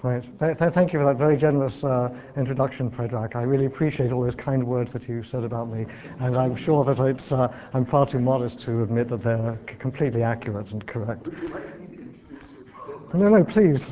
Right. Thank you for that very generous introduction, Predrag. I really appreciate all those kind words that you said about me, and I'm sure that I'm far too modest to admit that they're completely accurate and correct. Would you like me to introduce you instead? No, please.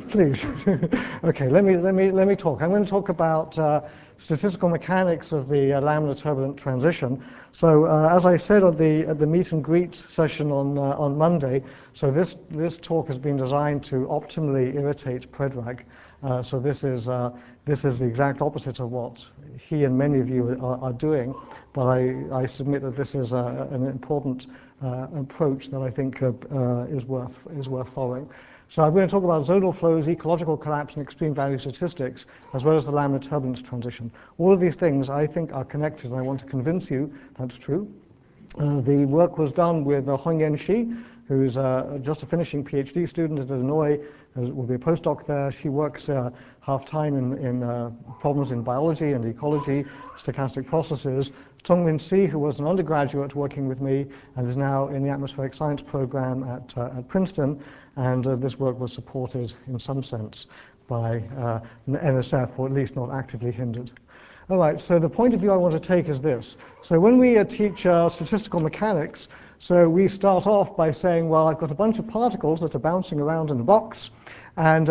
Okay, let me talk. I'm going to talk about statistical mechanics of the laminar turbulent transition. So, as I said at the meet and greet session on Monday, so this talk has been designed to optimally imitate Predrag. So this is the exact opposite of what he and many of you are doing. But I submit that this is an important approach that I think is worth following. So I'm going to talk about zonal flows, ecological collapse, and extreme value statistics, as well as the laminar turbulence transition. All of these things I think are connected, and I want to convince you that's true. The work was done with Hongyan Shi, who's just a finishing PhD student at Illinois, will be a postdoc there. She works half-time in problems in biology and ecology, stochastic processes. Tongmin Si, who was an undergraduate working with me and is now in the atmospheric science program at Princeton, and this work was supported in some sense by NSF, or at least not actively hindered. All right, so the point of view I want to take is this. So when we teach statistical mechanics, so we start off by saying, well, I've got a bunch of particles that are bouncing around in a box, and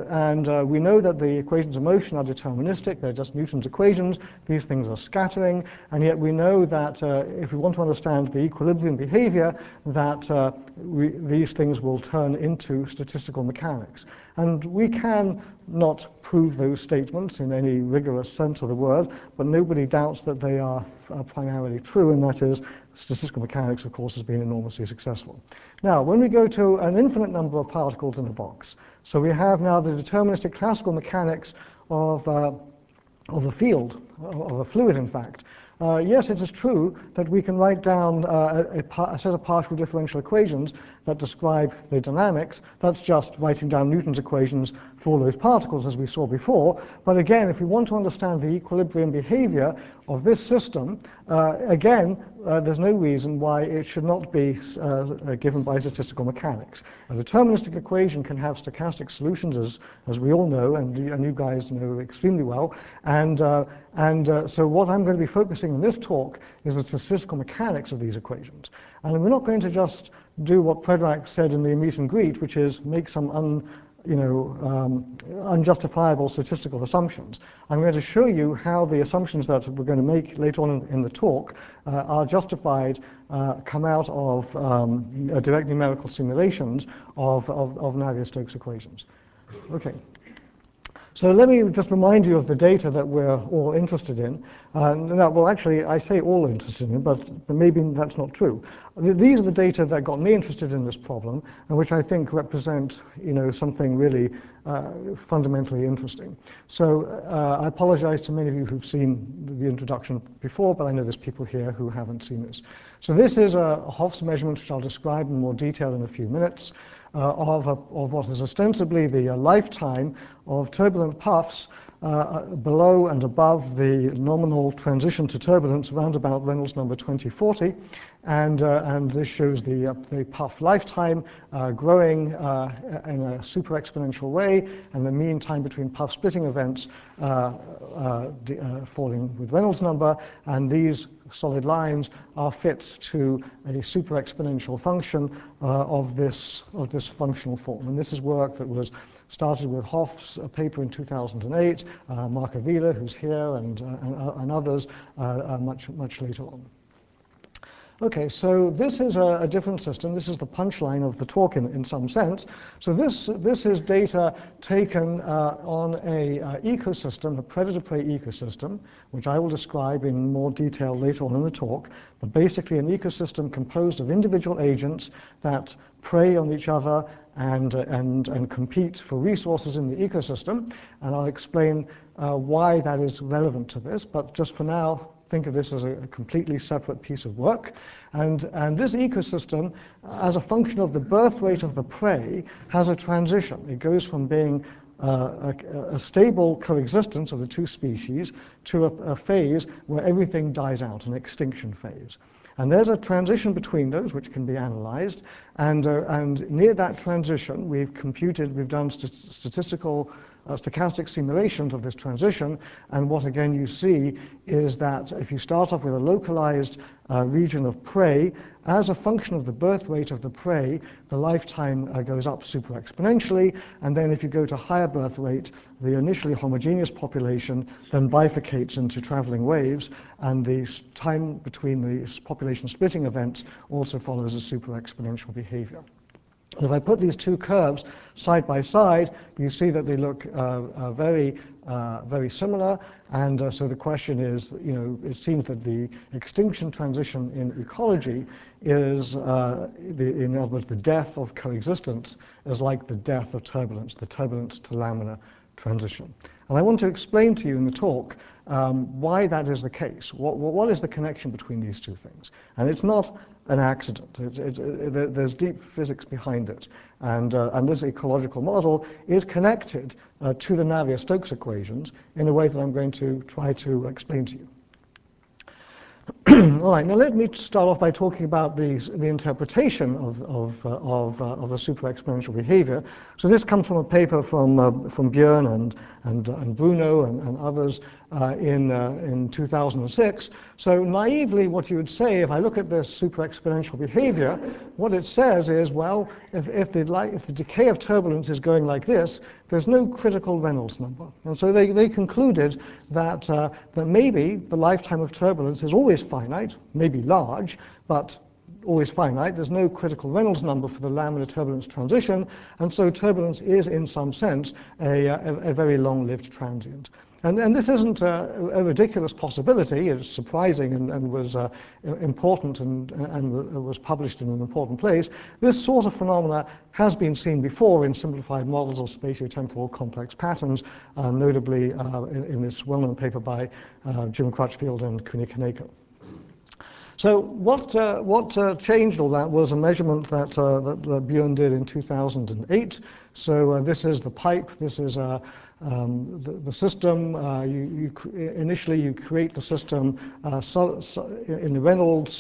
we know that the equations of motion are deterministic. They're just Newton's equations. These things are scattering, and yet we know that if we want to understand the equilibrium behavior, that these things will turn into statistical mechanics. And we can not prove those statements in any rigorous sense of the word, but nobody doubts that they are primarily true, and that is, statistical mechanics, of course, has been enormously successful. Now, when we go to an infinite number of particles in a box, so we have now the deterministic classical mechanics of a field, of a fluid, in fact. Yes, it is true that we can write down a set of partial differential equations that describe the dynamics. That's just writing down Newton's equations for those particles, as we saw before. But again, if we want to understand the equilibrium behavior of this system, there's no reason why it should not be given by statistical mechanics. A deterministic equation can have stochastic solutions, as we all know, and you guys know extremely well. So what I'm going to be focusing on this talk is the statistical mechanics of these equations. And we're not going to just do what Predrag said in the meet and greet, which is make some unjustifiable statistical assumptions. I'm going to show you how the assumptions that we're going to make later on in the talk are justified, come out of direct numerical simulations of Navier-Stokes equations. Okay. So let me just remind you of the data that we're all interested in. Well, actually, I say all interested in, but maybe that's not true. These are the data that got me interested in this problem, and which I think represent, something really fundamentally interesting. So I apologize to many of you who've seen the introduction before, but I know there's people here who haven't seen this. So this is a Hopf measurement, which I'll describe in more detail in a few minutes. Of what is ostensibly the lifetime of turbulent puffs below and above the nominal transition to turbulence around about Reynolds number 2040. And this shows the puff lifetime growing in a super exponential way, and the mean time between puff splitting events falling with Reynolds number. And these solid lines are fit to a super exponential function of this functional form. And this is work that was started with Hopf's paper in 2008, Mark Avila, who's here, and others much later on. Okay, so this is a different system. This is the punchline of the talk in some sense. So this is data taken on a ecosystem, a predator-prey ecosystem, which I will describe in more detail later on in the talk. But basically an ecosystem composed of individual agents that prey on each other and compete for resources in the ecosystem. And I'll explain why that is relevant to this. But just for now, think of this as a completely separate piece of work. And this ecosystem, as a function of the birth rate of the prey, has a transition. It goes from being a stable coexistence of the two species to a phase where everything dies out, an extinction phase. And there's a transition between those which can be analyzed. And near that transition, we've done statistical stochastic simulations of this transition. And what again you see is that if you start off with a localized region of prey, as a function of the birth rate of the prey, the lifetime goes up super exponentially. And then if you go to higher birth rate, the initially homogeneous population then bifurcates into traveling waves, and the time between the population splitting events also follows a super exponential behavior. If I put these two curves side by side, you see that they look very similar. And so the question is, it seems that the extinction transition in ecology is, in other words, the death of coexistence is like the death of turbulence, the turbulence to laminar transition. And I want to explain to you in the talk why that is the case. What is the connection between these two things? And it's not an accident. There's deep physics behind it. And this ecological model is connected to the Navier-Stokes equations in a way that I'm going to try to explain to you. All right, now let me start off by talking about the interpretation of the super exponential behavior. So this comes from a paper from Björn and Bruno and others in 2006. So naively, what you would say, if I look at this super exponential behavior, what it says is, well, if the decay of turbulence is going like this, there's no critical Reynolds number. And so they concluded that maybe the lifetime of turbulence is always finite, maybe large, but always finite. There's no critical Reynolds number for the laminar turbulence transition, and so turbulence is, in some sense, a very long-lived transient. And this isn't a ridiculous possibility. It's surprising and was important and was published in an important place. This sort of phenomena has been seen before in simplified models of spatiotemporal complex patterns, notably in this well-known paper by Jim Crutchfield and Kunik Kaneko. So what changed all that was a measurement that Björn did in 2008. So this is the pipe. This is the system. Initially, you create the system in the Reynolds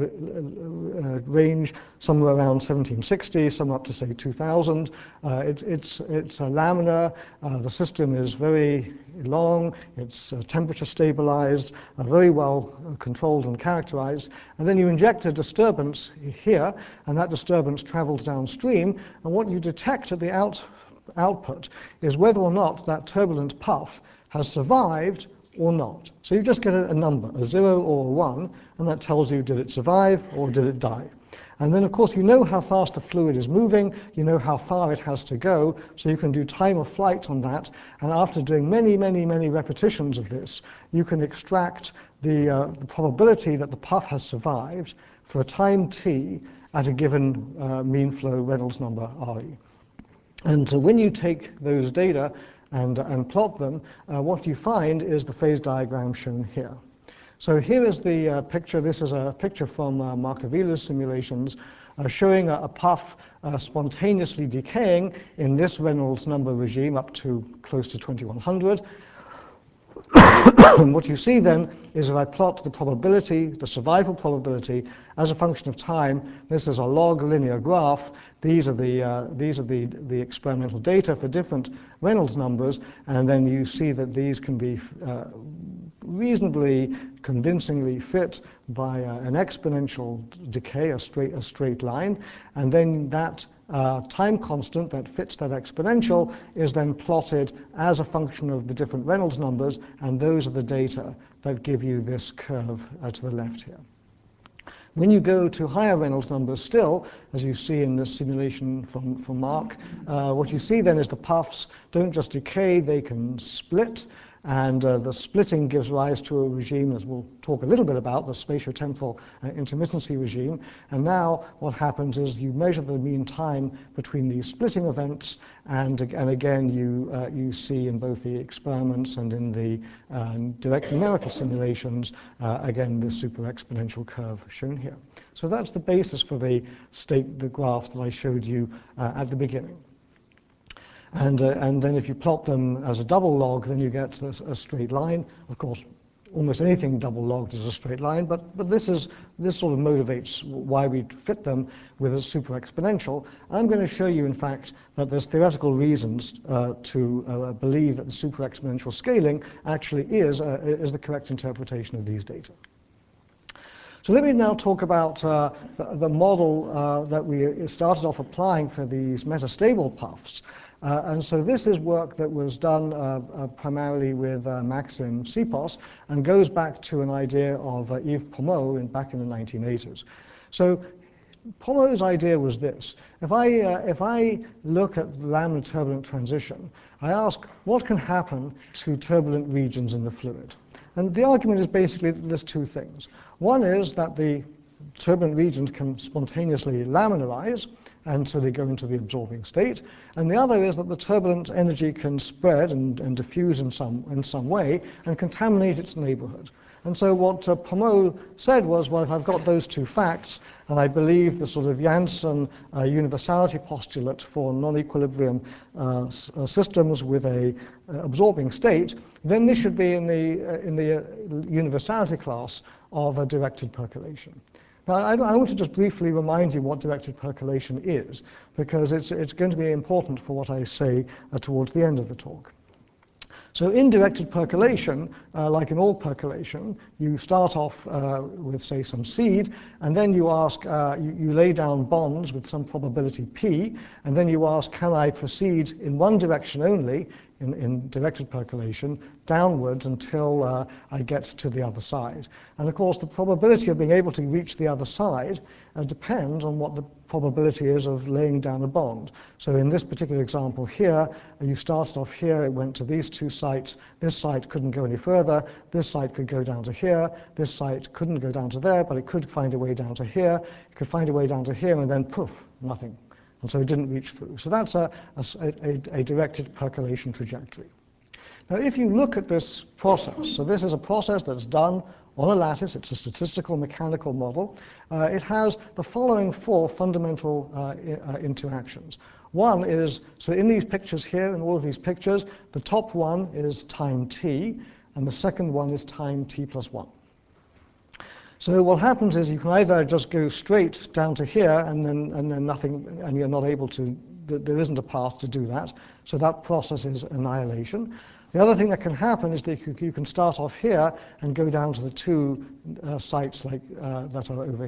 range, somewhere around 1760, somewhere up to say 2000. It's a laminar. The system is very long. It's temperature stabilized, very well controlled and characterized. And then you inject a disturbance here, and that disturbance travels downstream. And what you detect at the output is whether or not that turbulent puff has survived or not. So you just get a number, a 0 or a 1, and that tells you, did it survive or did it die? And then, of course, you know how fast the fluid is moving, you know how far it has to go, so you can do time of flight on that. And after doing many repetitions of this, you can extract the probability that the puff has survived for a time t at a given mean flow Reynolds number RE. And so when you take those data and plot them, what you find is the phase diagram shown here. So here is the picture. This is a picture from Markovila's simulations showing a puff spontaneously decaying in this Reynolds number regime up to close to 2100. What you see then is if I plot the probability, the survival probability, as a function of time, this is a log linear graph. These are the experimental data for different Reynolds numbers, and then you see that these can be reasonably convincingly fit by an exponential decay, a straight line, and then that time constant that fits that exponential is then plotted as a function of the different Reynolds numbers, and those are the data that give you this curve to the left here. When you go to higher Reynolds numbers still, as you see in this simulation from Mark, what you see then is the puffs don't just decay, they can split. And the splitting gives rise to a regime, as we'll talk a little bit about, the spatiotemporal intermittency regime. And now what happens is you measure the mean time between these splitting events, and again you see in both the experiments and in the direct numerical simulations, again, this super exponential curve shown here. So that's the basis for the graphs that I showed you at the beginning. And then if you plot them as a double log, then you get a straight line. Of course, almost anything double logged is a straight line, but this sort of motivates why we fit them with a super exponential. I'm going to show you, in fact, that there's theoretical reasons to believe that the super exponential scaling actually is the correct interpretation of these data. So let me now talk about the model that we started off applying for these metastable puffs. And so this is work that was done primarily with Maxim Tsipas and goes back to an idea of Yves Pommeau back in the 1980s. So Pommeau's idea was this. If I look at the laminar turbulent transition, I ask what can happen to turbulent regions in the fluid. And the argument is basically that there's two things. One is that the turbulent regions can spontaneously laminarize, and so they go into the absorbing state. And the other is that the turbulent energy can spread and diffuse in some way and contaminate its neighborhood. And so what Pommeau said was, well, if I've got those two facts, and I believe the sort of Janssen universality postulate for non-equilibrium systems with a absorbing state, then this should be in the universality class of a directed percolation. Now, I want to just briefly remind you what directed percolation is, because it's going to be important for what I say towards the end of the talk. So in directed percolation, like in all percolation, you start off with, say, some seed, and then you ask, you lay down bonds with some probability p, and then you ask, can I proceed in one direction only, in directed percolation, downwards until I get to the other side. And of course, the probability of being able to reach the other side depends on what the probability is of laying down a bond. So in this particular example here, you started off here, it went to these two sites, this site couldn't go any further, this site could go down to here, this site couldn't go down to there, but it could find a way down to here, it could find a way down to here, and then poof, nothing. And so it didn't reach through. So that's a directed percolation trajectory. Now, if you look at this process, so this is a process that's done on a lattice. It's a statistical mechanical model. It has the following four fundamental interactions. One is, so in these pictures here, in all of these pictures, the top one is time t, and the second one is time t plus 1. So what happens is you can either just go straight down to here and then nothing, and you're not able to, there isn't a path to do that. So that process is annihilation. The other thing that can happen is that you can start off here and go down to the two sites like that are over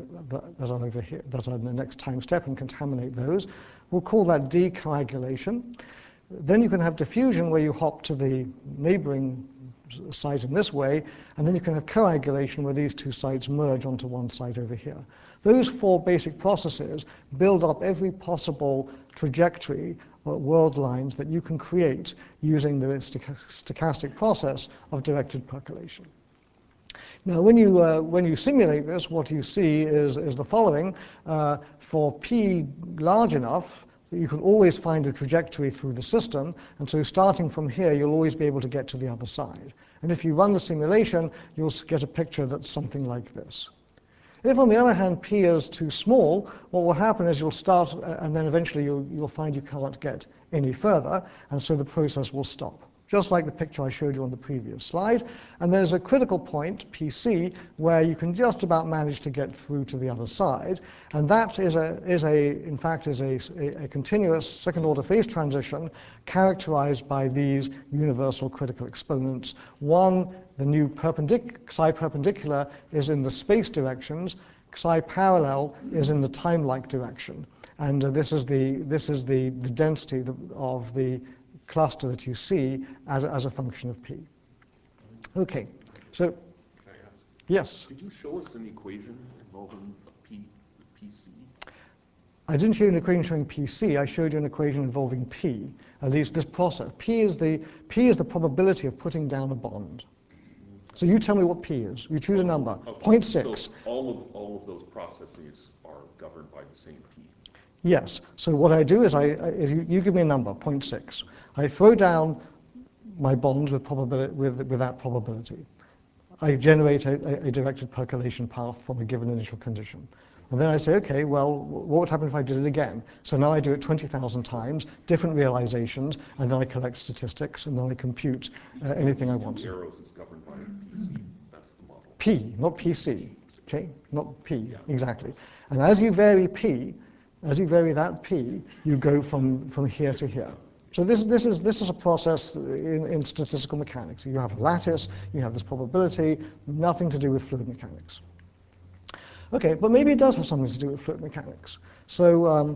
here, that are in the next time step, and contaminate those. We'll call that decoagulation. Then you can have diffusion, where you hop to the neighboring site in this way, and then you can have coagulation, where these two sites merge onto one site over here. Those four basic processes build up every possible trajectory or world lines that you can create using the stochastic process of directed percolation. Now, when you simulate this, what you see is the following. For p large enough, you can always find a trajectory through the system, and so starting from here, you'll always be able to get to the other side. And if you run the simulation, you'll get a picture that's something like this. If, on the other hand, p is too small, what will happen is you'll start, and then eventually you'll find you can't get any further, and so the process will stop, just like the picture I showed you on the previous slide. And there's a critical point, PC, where you can just about manage to get through to the other side. And that is in fact, a continuous second-order phase transition characterized by these universal critical exponents. One, the new psi perpendicular is in the space directions, psi parallel is in the time-like direction. And this is the density of the cluster that you see as a function of p. Okay, so Can I ask? yes. Did you show us an equation involving PC? I didn't show you an equation showing PC. I showed you an equation involving p. At least this process. P is the probability of putting down a bond. So you tell me what p is. You choose a number. Okay. 0.6. So all of those processes are governed by the same p. Yes. So what I do is you give me a number, 0.6. I throw down my bonds with that probability. I generate a directed percolation path from a given initial condition. And then I say, okay, well, what would happen if I did it again? So now I do it 20,000 times, different realizations, and then I collect statistics, and then I compute anything I want. Arrows is governed by PC. That's the model. P, not PC. Okay, not P, exactly. And as you vary P, as you vary that P, you go from here to here. So this is a process in statistical mechanics. You have a lattice, you have this probability, nothing to do with fluid mechanics. Okay, but maybe it does have something to do with fluid mechanics. So,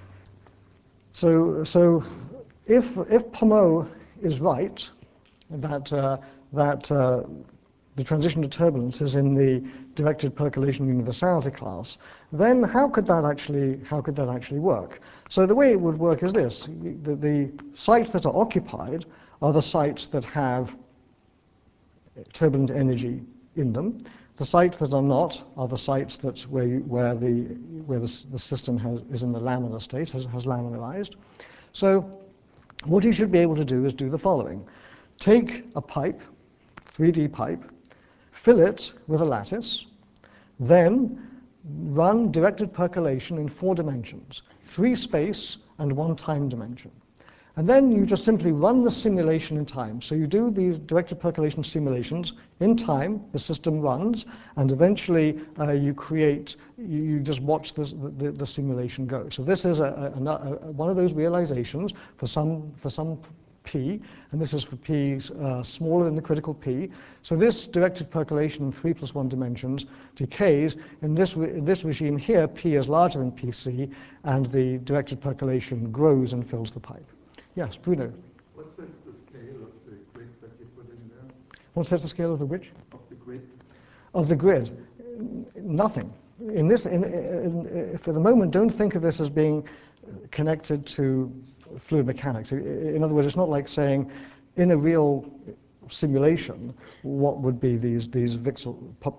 if Pommeau is right that the transition to turbulence is in the directed percolation universality class, then how could that actually work? So the way it would work is this: the sites that are occupied are the sites that have turbulent energy in them. The sites that are not are the sites that where the system is in the laminar state, has laminarized. So what you should be able to do is do the following: take a pipe, 3D pipe, fill it with a lattice, then run directed percolation in 4 dimensions, 3 space and 1 time dimension. And then you just simply run the simulation in time. So you do these directed percolation simulations in time, the system runs, and eventually you just watch the simulation go. So this is one of those realizations for some P, and this is for P smaller than the critical P. So this directed percolation in 3 + 1 dimensions decays. In this regime here, P is larger than PC, and the directed percolation grows and fills the pipe. Yes, Bruno. What sets the scale of the grid that you put in there? What sets the scale of the which? Of the grid. Of the grid? Nothing. For the moment, don't think of this as being connected to fluid mechanics. In other words, it's not like saying, in a real simulation, what would be these voxel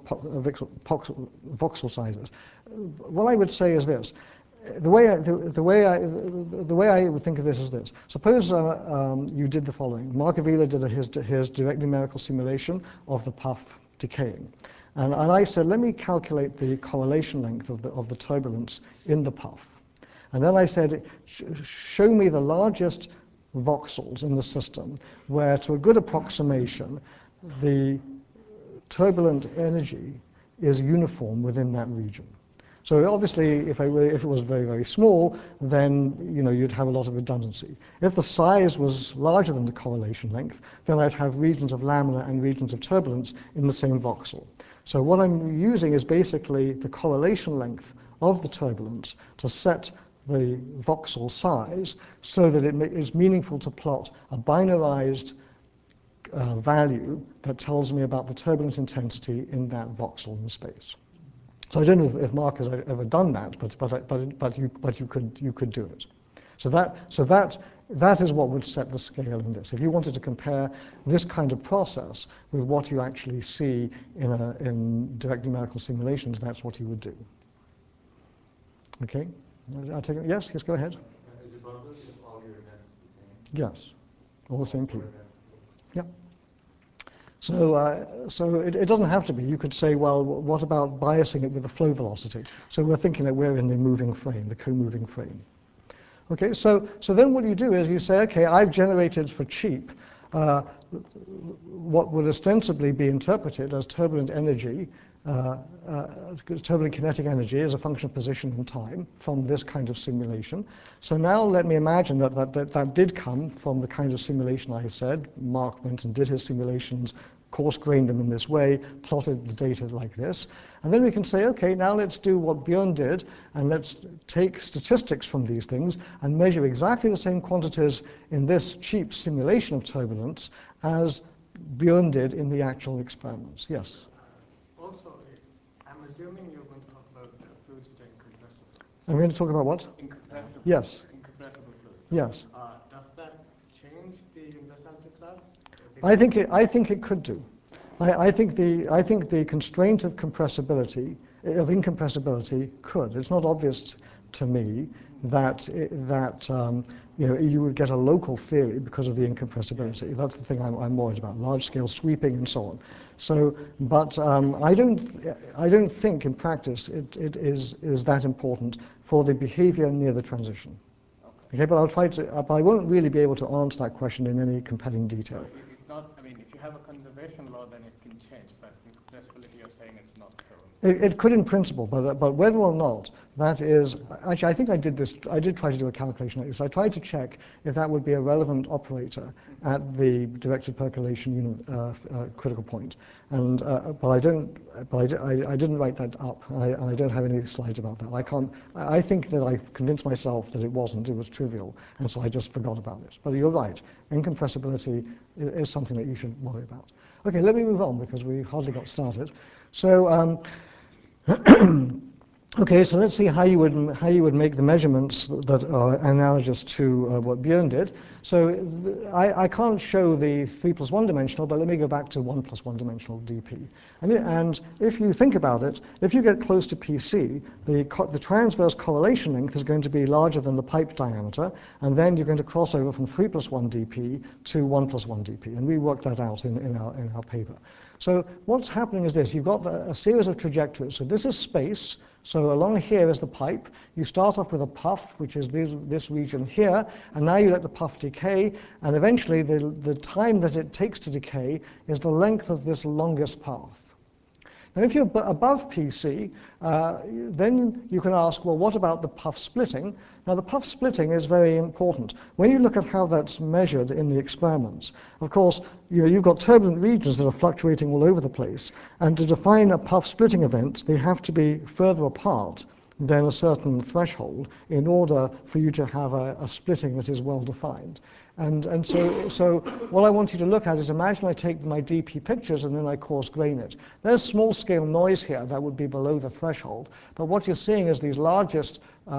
sizes. What I would say is this. The way I would think of this is this. Suppose you did the following. Mark Avila did his direct numerical simulation of the puff decaying. And I said, let me calculate the correlation length of the turbulence in the puff. And then I said, show me the largest voxels in the system where, to a good approximation, the turbulent energy is uniform within that region. So obviously, if it was very, very small, then you'd have a lot of redundancy. If the size was larger than the correlation length, then I'd have regions of laminar and regions of turbulence in the same voxel. So what I'm using is basically the correlation length of the turbulence to set the voxel size so that it is meaningful to plot a binarized value that tells me about the turbulence intensity in that voxel in space. So I don't know if Mark has ever done that, but you could do it. So that is what would set the scale in this. If you wanted to compare this kind of process with what you actually see in direct numerical simulations, that's what you would do. Okay. I'll take it. Yes, go ahead. Is the probability of all your nets the same? Yes, all the same P. Yeah. So it doesn't have to be. You could say, well, what about biasing it with the flow velocity? So we're thinking that we're in the moving frame, the co-moving frame. Okay, so then what you do is you say, okay, I've generated for cheap what would ostensibly be interpreted as turbulent energy, turbulent kinetic energy as a function of position and time from this kind of simulation. So now let me imagine that did come from the kind of simulation I said. Mark went and did his simulations, coarse-grained them in this way, plotted the data like this. And then we can say, okay, now let's do what Björn did, and let's take statistics from these things and measure exactly the same quantities in this cheap simulation of turbulence as Björn did in the actual experiments. Yes? Also, I'm assuming you're going to talk about fluids which are incompressible. I'm going to talk about what? Incompressible. Yes. Incompressible fluids. Yes. Does that change the universality class? I think it could do. I think the constraint of compressibility, of incompressibility, could. It's not obvious to me that you would get a local theory because of the incompressibility. That's the thing I'm worried about, large-scale sweeping and so on. So, but I don't think in practice it is that important for the behavior near the transition. Okay, but I'll try to. But I won't really be able to answer that question in any compelling detail. It's not, I mean, if you have a conservation law, then it can change, but incompressibility, you're saying it's not so. It could in principle, but whether or not that is, actually I think I did try to do a calculation like this. I tried to check if that would be a relevant operator at the directed percolation critical point. And, but I didn't write that up, and I don't have any slides about that. I think that I convinced myself that it wasn't, it was trivial, and so I just forgot about it. But you're right, incompressibility is something that you should worry about. Okay, let me move on because we hardly got started. So, okay, so let's see how you would make the measurements that are analogous to what Björn did. So I can't show the 3 plus 1 dimensional, but let me go back to 1 plus 1 dimensional dp. And if you think about it, if you get close to PC, the transverse correlation length is going to be larger than the pipe diameter, and then you're going to cross over from 3 plus 1 dp to 1 plus 1 dp, and we worked that out in our paper. So what's happening is this. You've got a series of trajectories. So this is space. So along here is the pipe. You start off with a puff, which is this region here, and now you let the puff decay, and eventually the time that it takes to decay is the length of this longest path. Now, if you're above PC, then you can ask, well, what about the puff splitting? Now, the puff splitting is very important. When you look at how that's measured in the experiments, of course, you've got turbulent regions that are fluctuating all over the place, and to define a puff splitting event, they have to be further apart than a certain threshold in order for you to have a splitting that is well defined. And so what I want you to look at is, imagine I take my DP pictures and then I coarse grain it. There's small scale noise here that would be below the threshold, but what you're seeing is these largest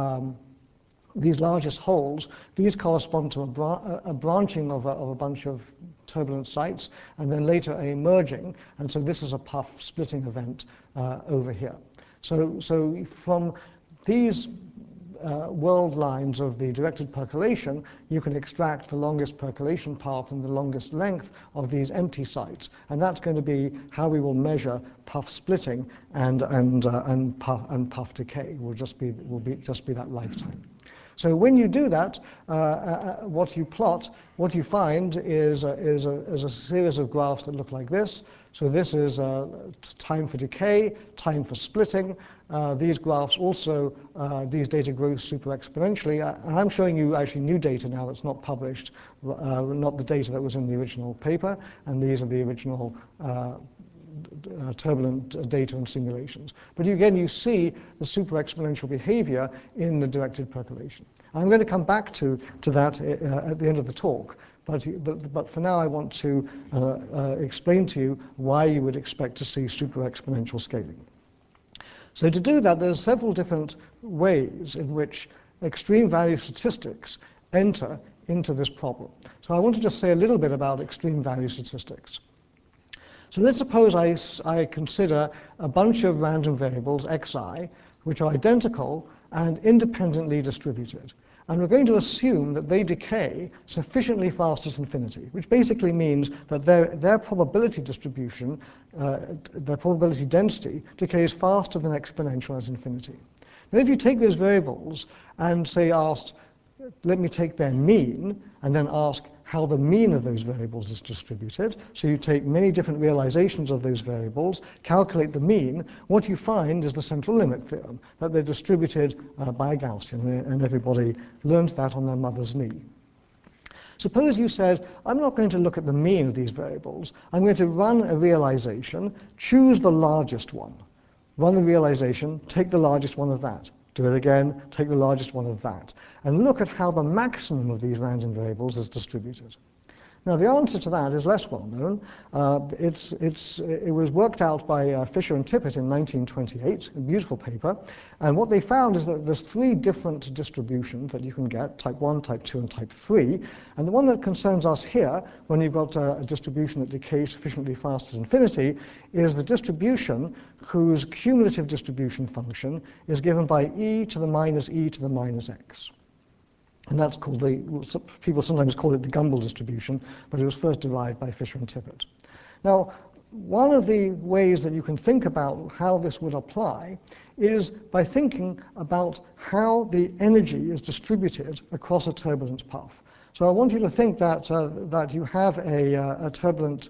holes. These correspond to a branching of a bunch of turbulent sites, and then later a merging, and so this is a puff splitting event over here. So from these world lines of the directed percolation, you can extract the longest percolation path and the longest length of these empty sites, and that's going to be how we will measure puff splitting and puff decay. Will just be that lifetime. So when you do that, what you plot, what you find is a series of graphs that look like this. So this is time for decay, time for splitting. These graphs also, these data grow super exponentially. And I'm showing you actually new data now that's not published, not the data that was in the original paper, and these are the original turbulent data and simulations. But again, you see the super exponential behavior in the directed percolation. I'm going to come back to that at the end of the talk. But for now, I want to explain to you why you would expect to see super exponential scaling. So to do that, there's several different ways in which extreme value statistics enter into this problem. So I want to just say a little bit about extreme value statistics. So let's suppose I consider a bunch of random variables, xi, which are identical and independently distributed. And we're going to assume that they decay sufficiently fast at infinity, which basically means that their probability distribution, their probability density, decays faster than exponential at infinity. Now, if you take those variables and say let me take their mean, and then ask how the mean of those variables is distributed. So you take many different realizations of those variables, calculate the mean. What you find is the central limit theorem, that they're distributed by a Gaussian, and everybody learns that on their mother's knee. Suppose you said, I'm not going to look at the mean of these variables. I'm going to run a realization, choose the largest one. Run the realization, take the largest one of that. Do it again, take the largest one of that. And look at how the maximum of these random variables is distributed. Now, the answer to that is less well known. It was worked out by Fisher and Tippett in 1928, a beautiful paper. And what they found is that there's 3 different distributions that you can get, type 1, type 2, and type 3. And the one that concerns us here, when you've got a distribution that decays sufficiently fast at infinity, is the distribution whose cumulative distribution function is given by e to the minus e to the minus x. And that's called people sometimes call it the Gumbel distribution, but it was first derived by Fisher and Tippett. Now, one of the ways that you can think about how this would apply is by thinking about how the energy is distributed across a turbulent puff. So I want you to think that you have a turbulent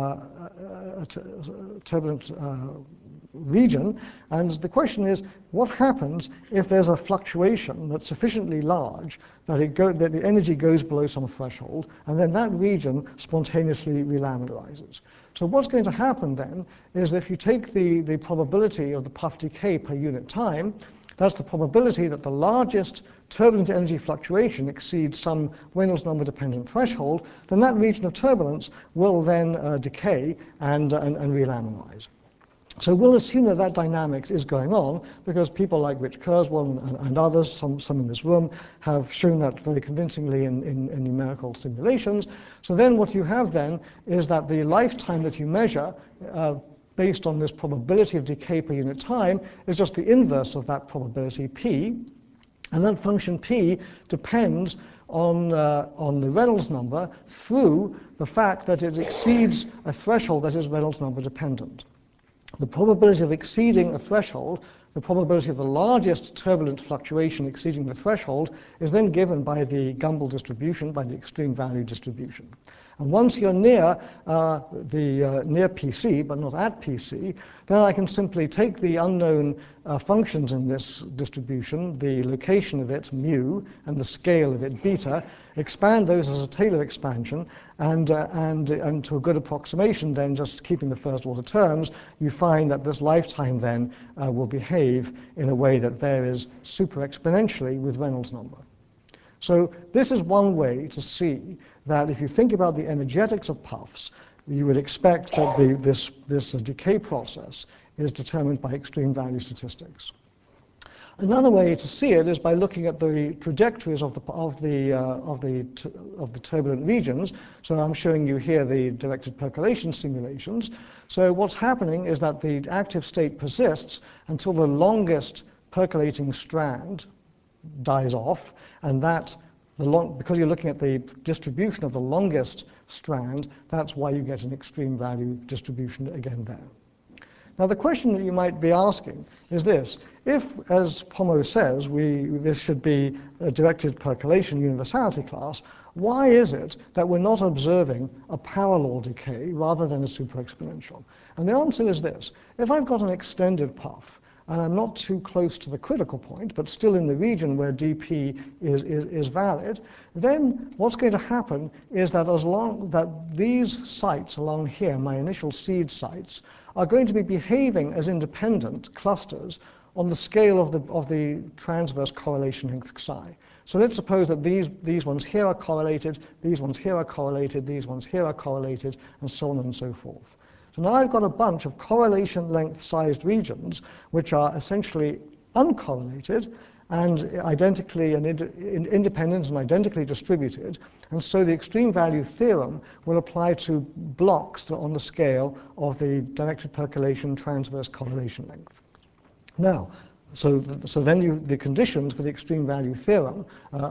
region, and the question is, what happens if there's a fluctuation that's sufficiently large that the energy goes below some threshold, and then that region spontaneously relaminarizes? So what's going to happen then is if you take the probability of the puff decay per unit time, that's the probability that the largest turbulent energy fluctuation exceeds some Reynolds number dependent threshold, then that region of turbulence will then decay and relaminarize. So we'll assume that that dynamics is going on because people like Rich Kurzweil and others, some in this room, have shown that very convincingly in numerical simulations. So then what you have then is that the lifetime that you measure based on this probability of decay per unit time is just the inverse of that probability, p. And that function p depends on the Reynolds number through the fact that it exceeds a threshold that is Reynolds number dependent. The probability of exceeding a threshold, the probability of the largest turbulent fluctuation exceeding the threshold, is then given by the Gumbel distribution, by the extreme value distribution. And once you're near near PC, but not at PC, then I can simply take the unknown functions in this distribution, the location of it, mu, and the scale of it, beta, expand those as a Taylor expansion, and to a good approximation, then just keeping the first order terms, you find that this lifetime then will behave in a way that varies super exponentially with Reynolds number. So this is one way to see that if you think about the energetics of puffs, you would expect that this decay process is determined by extreme value statistics. Another way to see it is by looking at the trajectories of the turbulent regions. So I'm showing you here the directed percolation simulations. So what's happening is that the active state persists until the longest percolating strand dies off, and because you're looking at the distribution of the longest strand, that's why you get an extreme value distribution again there. Now the question that you might be asking is this: if, as Pomo says, this should be a directed percolation universality class, why is it that we're not observing a power law decay rather than a super exponential? And the answer is this: if I've got an extended puff, and I'm not too close to the critical point, but still in the region where dp is valid, then what's going to happen is that these sites along here, my initial seed sites, are going to be behaving as independent clusters on the scale of the transverse correlation length psi. So let's suppose that these ones here are correlated, these ones here are correlated, these ones here are correlated, and so on and so forth. So now I've got a bunch of correlation length sized regions which are essentially uncorrelated and identically and independent and identically distributed. And so the extreme value theorem will apply to blocks on the scale of the directed percolation transverse correlation length. Now, so then the conditions for the extreme value theorem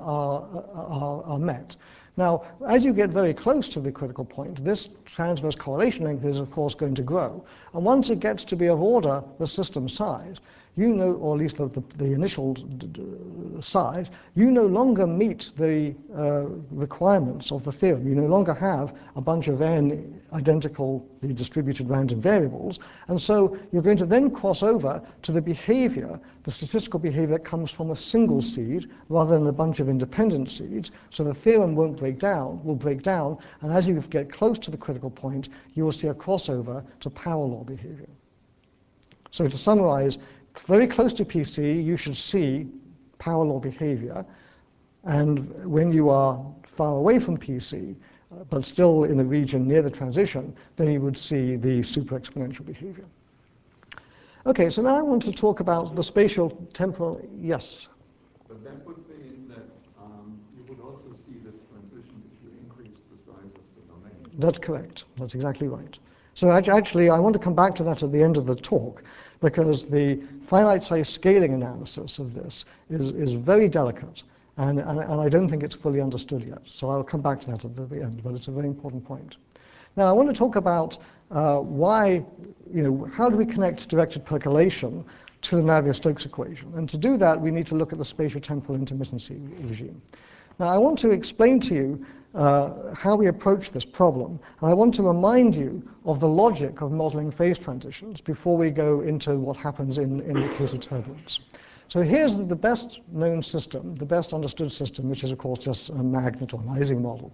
are met. Now, as you get very close to the critical point, this transverse correlation length is, of course, going to grow. And once it gets to be of order the system size, you know, or at least the initial size, you no longer meet the requirements of the theorem. You no longer have a bunch of n identically distributed random variables. And so you're going to then cross over to the behavior, the statistical behavior that comes from a single seed rather than a bunch of independent seeds. So the theorem will break down, and as you get close to the critical point, you will see a crossover to power law behavior. So to summarize, very close to PC, you should see power law behavior. And when you are far away from PC, but still in the region near the transition, then you would see the super exponential behavior. Okay, so now I want to talk about the spatial temporal, yes? But that would mean that you would also see this transition if you increase the size of the domain. That's correct. That's exactly right. So actually, I want to come back to that at the end of the talk, because the finite size scaling analysis of this is very delicate, and I don't think it's fully understood yet. So I'll come back to that at the end, but it's a very important point. Now, I want to talk about why, how do we connect directed percolation to the Navier-Stokes equation? And to do that, we need to look at the spatial-temporal intermittency regime. Now, I want to explain to you how we approach this problem. And I want to remind you of the logic of modeling phase transitions before we go into what happens in the case of turbulence. So here's the best known system, the best understood system, which is, of course, just a magnet or an Ising model.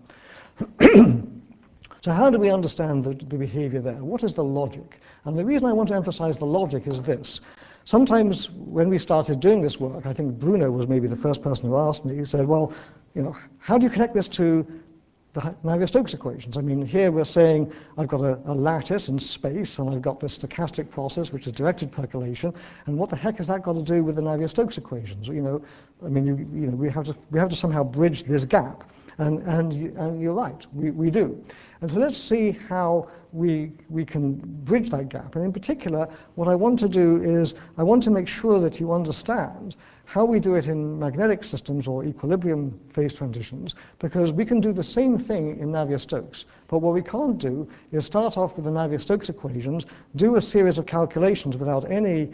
So how do we understand the behavior there? What is the logic? And the reason I want to emphasize the logic is this. Sometimes when we started doing this work, I think Bruno was maybe the first person who asked me, he said, well, how do you connect this to the Navier-Stokes equations? I mean, here we're saying I've got a lattice in space, and I've got this stochastic process, which is directed percolation, and what the heck has that got to do with the Navier-Stokes equations? I mean, we have to somehow bridge this gap, and you're right, we do. And so let's see how we can bridge that gap. And in particular, what I want to do is I want to make sure that you understand how we do it in magnetic systems or equilibrium phase transitions, because we can do the same thing in Navier-Stokes. But what we can't do is start off with the Navier-Stokes equations, do a series of calculations without any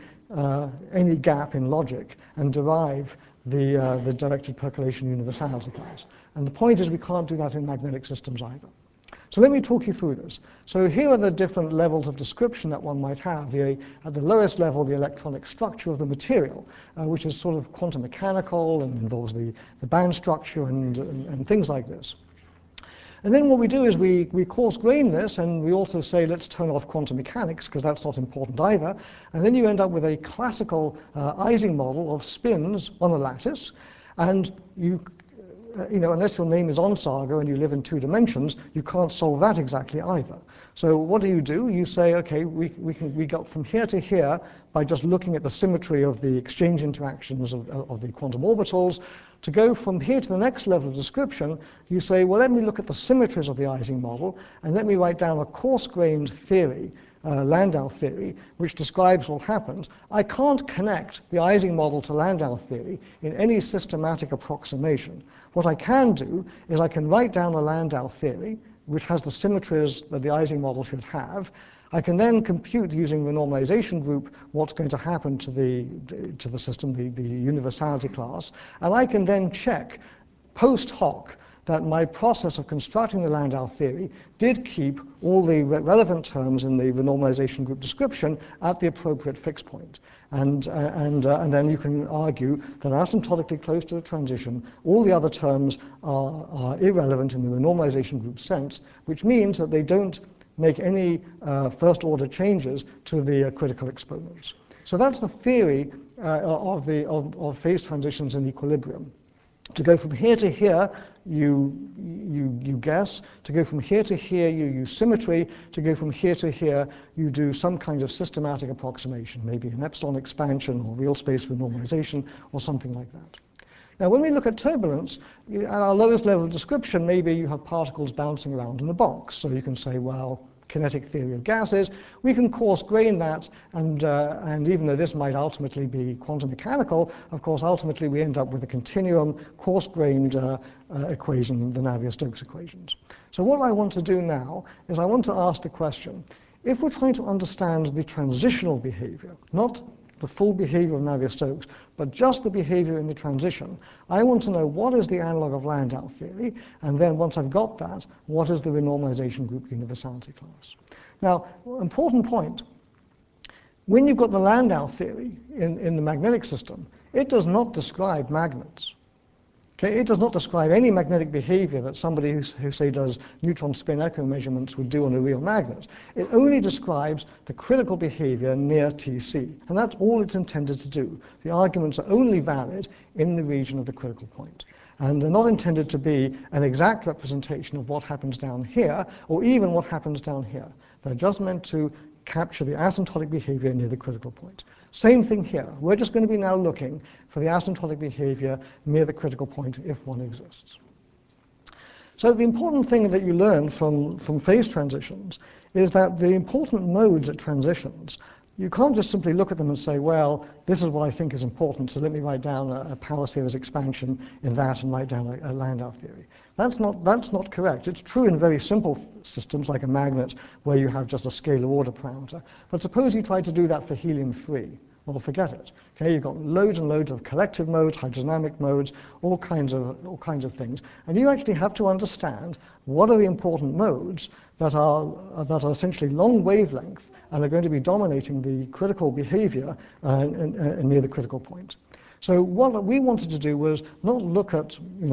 gap in logic, and derive the directed percolation universality class. And the point is we can't do that in magnetic systems either. So let me talk you through this. So here are the different levels of description that one might have. At the lowest level, the electronic structure of the material, which is sort of quantum mechanical and involves the band structure and things like this. And then what we do is we coarse grain this, and we also say, let's turn off quantum mechanics, because that's not important either. And then you end up with a classical Ising model of spins on a lattice. And unless your name is Onsager and you live in 2 dimensions, you can't solve that exactly either. So what do? You say, okay, we got from here to here by just looking at the symmetry of the exchange interactions of the quantum orbitals. To go from here to the next level of description, you say, well, let me look at the symmetries of the Ising model, and let me write down a coarse-grained theory, Landau theory, which describes what happens. I can't connect the Ising model to Landau theory in any systematic approximation. What I can do is I can write down a Landau theory, which has the symmetries that the Ising model should have. I can then compute, using the normalization group, what's going to happen to the system, the universality class. And I can then check post hoc that my process of constructing the Landau theory did keep all the relevant terms in the renormalization group description at the appropriate fixed point. And then you can argue that asymptotically close to the transition, all the other terms are irrelevant in the renormalization group sense, which means that they don't make any first-order changes to the critical exponents. So that's the theory of phase transitions in equilibrium. To go from here to here, you guess. To go from here to here, you use symmetry. To go from here to here, you do some kind of systematic approximation, maybe an epsilon expansion or real space renormalization or something like that. Now, when we look at turbulence, at our lowest level of description, maybe you have particles bouncing around in a box. So you can say, well, kinetic theory of gases. We can coarse grain that, and even though this might ultimately be quantum mechanical, of course, ultimately we end up with a continuum coarse-grained equation, the Navier-Stokes equations. So what I want to do now is I want to ask the question, if we're trying to understand the transitional behavior, not the full behavior of Navier-Stokes, but just the behavior in the transition, I want to know what is the analog of Landau theory, and then once I've got that, what is the renormalization group universality class. Now, important point, when you've got the Landau theory in the magnetic system, it does not describe magnets. Okay, it does not describe any magnetic behavior that somebody who say does neutron spin echo measurements would do on a real magnet. It only describes the critical behavior near TC, and that's all it's intended to do. The arguments are only valid in the region of the critical point. And they're not intended to be an exact representation of what happens down here, or even what happens down here. They're just meant to capture the asymptotic behavior near the critical point. Same thing here. We're just going to be now looking for the asymptotic behavior near the critical point if one exists. So the important thing that you learn from phase transitions is that the important modes at transitions, you can't just simply look at them and say, well, this is what I think is important, so let me write down a power series expansion in that and write down a Landau theory. That's not correct. It's true in very simple systems like a magnet where you have just a scalar order parameter. But suppose you try to do that for helium-3. Well, forget it. Okay, you've got loads and loads of collective modes, hydrodynamic modes, all kinds of things, and you actually have to understand what are the important modes that are essentially long wavelength and are going to be dominating the critical behavior near the critical point. So what we wanted to do was not look at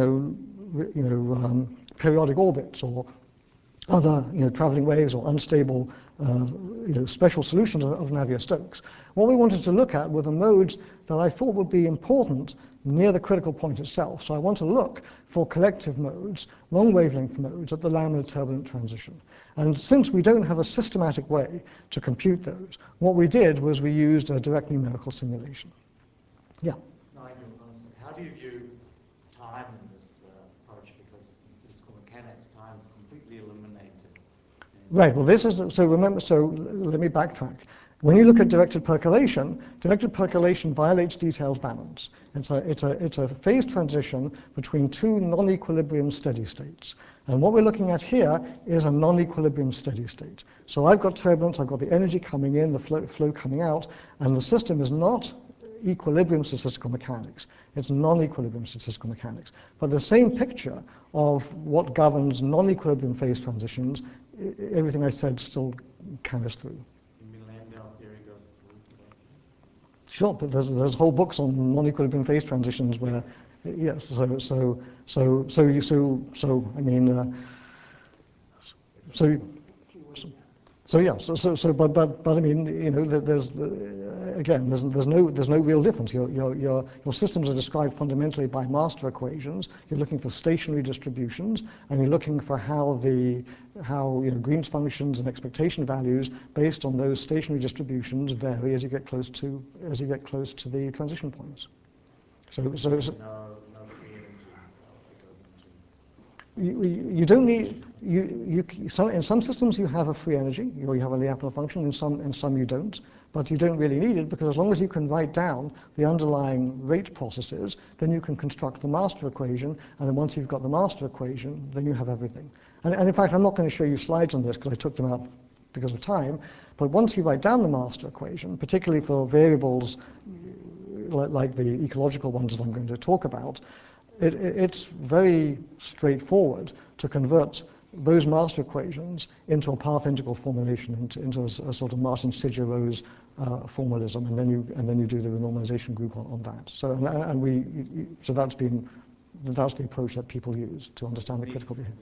periodic orbits or other traveling waves or unstable special solutions of Navier-Stokes. What we wanted to look at were the modes that I thought would be important near the critical point itself. So I want to look for collective modes, long wavelength modes at the laminar turbulent transition. And since we don't have a systematic way to compute those, what we did was we used a direct numerical simulation. Yeah? Nigel, how do you view time in this approach? Because in statistical mechanics, time is completely eliminated. Right, well this is, so remember, so let me backtrack. When you look at directed percolation violates detailed balance. It's a phase transition between two non-equilibrium steady states. And what we're looking at here is a non-equilibrium steady state. So I've got turbulence, I've got the energy coming in, the flow coming out, and the system is not equilibrium statistical mechanics. It's non-equilibrium statistical mechanics. But the same picture of what governs non-equilibrium phase transitions, everything I said still carries through. Sure, but there's whole books on non-equilibrium phase transitions where, yes. I mean, but I mean, there's no real difference. Your systems are described fundamentally by master equations. You're looking for stationary distributions, and you're looking for how Green's functions and expectation values based on those stationary distributions vary as you get close to the transition points. You don't need, in some systems you have a free energy, or you have a Lyapunov function, in some you don't, but you don't really need it because as long as you can write down the underlying rate processes, then you can construct the master equation, and then once you've got the master equation, then you have everything. And in fact, I'm not going to show you slides on this because I took them out because of time, but once you write down the master equation, particularly for variables like the ecological ones that I'm going to talk about, it's very straightforward to convert those master equations into a path integral formulation, into a sort of Martin-Singer-Rose formalism, and then you do the renormalization group on that. So that's the approach that people use to understand the critical behavior.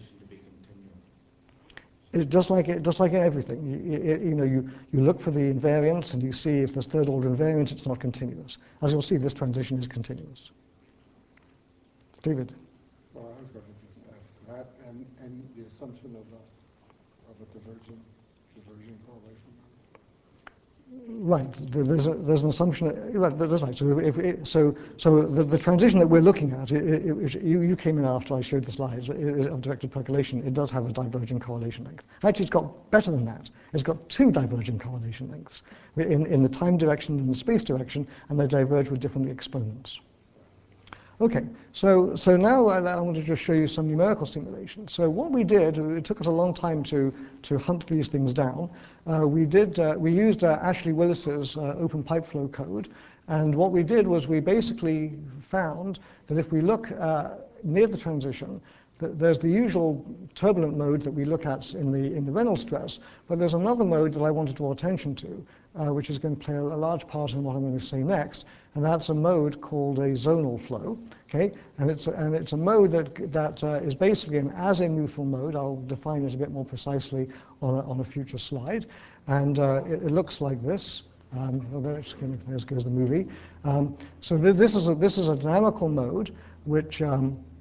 It's just like everything. You look for the invariance and you see if there's third order invariance, it's not continuous. As you'll see, this transition is continuous. David. Well, I was going to just ask that, and the assumption of a diversion correlation. Right. There's an assumption. That's right. So the transition that we're looking at, you came in after I showed the slides of directed percolation. It does have a divergent correlation length. Actually, it's got better than that. It's got two divergent correlation lengths in the time direction and the space direction, and they diverge with different exponents. Okay, so now I want to just show you some numerical simulations. So what we did, it took us a long time to hunt these things down. We used Ashley Willis's open pipe flow code, and what we did was we basically found that if we look near the transition, there's the usual turbulent mode that we look at in the Reynolds stress, but there's another mode that I want to draw attention to, which is going to play a large part in what I'm going to say next, and that's a mode called a zonal flow. Okay, and it's a mode that is basically an azimuthal mode. I'll define it a bit more precisely on a future slide, and it looks like this. There goes the movie. So this is a dynamical mode which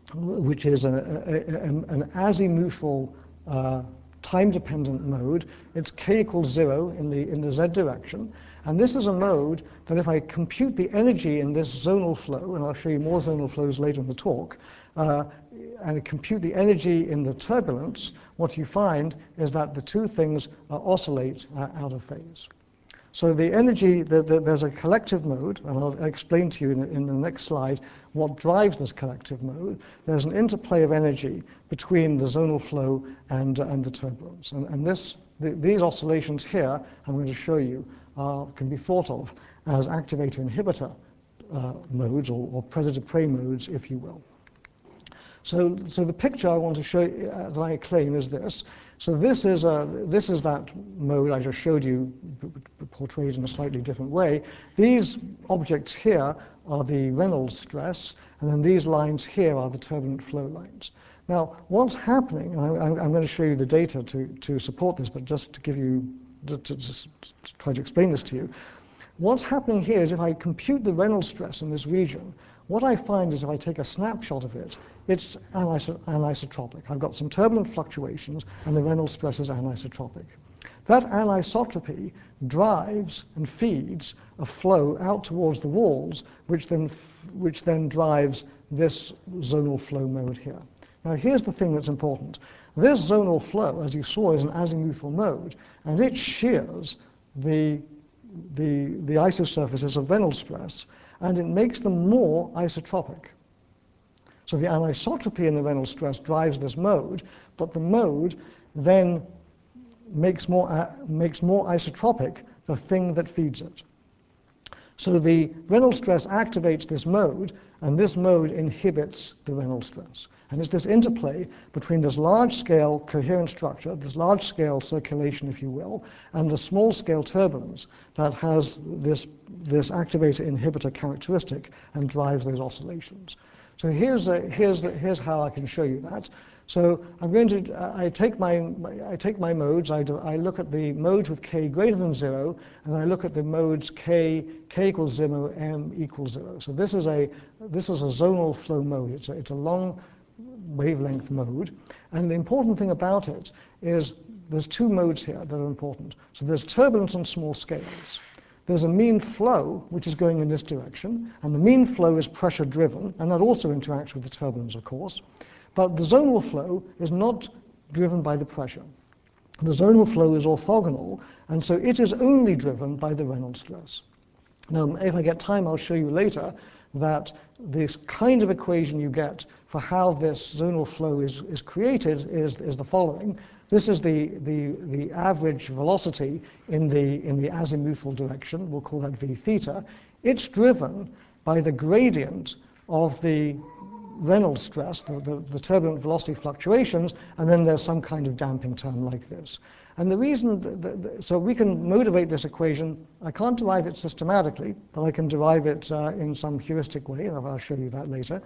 which is an azimuthal time-dependent mode. It's k equals 0 in the z direction. And this is a mode that if I compute the energy in this zonal flow, and I'll show you more zonal flows later in the talk, and compute the energy in the turbulence, what you find is that the two things oscillate out of phase. So the energy, there's a collective mode, and I'll explain to you in the next slide what drives this collective mode. There's an interplay of energy between the zonal flow and the turbulence. And these oscillations here, I'm going to show you, can be thought of as activator-inhibitor modes, or predator-prey modes, if you will. So the picture I want to show you, that I claim, is this. So this is that mode I just showed you, portrayed in a slightly different way. These objects here are the Reynolds stress, and then these lines here are the turbulent flow lines. Now, what's happening, and I'm going to show you the data to support this, but just to give you, to try to explain this to you, what's happening here is if I compute the Reynolds stress in this region, what I find is if I take a snapshot of it, it's anisotropic. I've got some turbulent fluctuations, and the Reynolds stress is anisotropic. That anisotropy drives and feeds a flow out towards the walls, which then drives this zonal flow mode here. Now, here's the thing that's important. This zonal flow, as you saw, is an azimuthal mode, and it shears the isosurfaces of Reynolds stress, and it makes them more isotropic. So the anisotropy in the Reynolds stress drives this mode, but the mode then makes more isotropic the thing that feeds it. So the Reynolds stress activates this mode, and this mode inhibits the Reynolds stress. And it's this interplay between this large-scale coherent structure, this large-scale circulation, if you will, and the small-scale turbulence that has this activator-inhibitor characteristic and drives those oscillations. So here's how I can show you that. So I'm going to I take my modes. I look at the modes with k greater than 0, and I look at the modes k equals 0, m equals 0. So this is a zonal flow mode. It's a long wavelength mode, and the important thing about it is there's two modes here that are important. So there's turbulence on small scales. There's a mean flow, which is going in this direction, and the mean flow is pressure-driven, and that also interacts with the turbulence, of course. But the zonal flow is not driven by the pressure. The zonal flow is orthogonal, and so it is only driven by the Reynolds stress. Now, if I get time, I'll show you later that this kind of equation you get for how this zonal flow is created is the following. This is the average velocity in the azimuthal direction. We'll call that v theta. It's driven by the gradient of the Reynolds stress, the turbulent velocity fluctuations, and then there's some kind of damping term like this. And the reason, so we can motivate this equation. I can't derive it systematically, but I can derive it in some heuristic way, and I'll show you that later.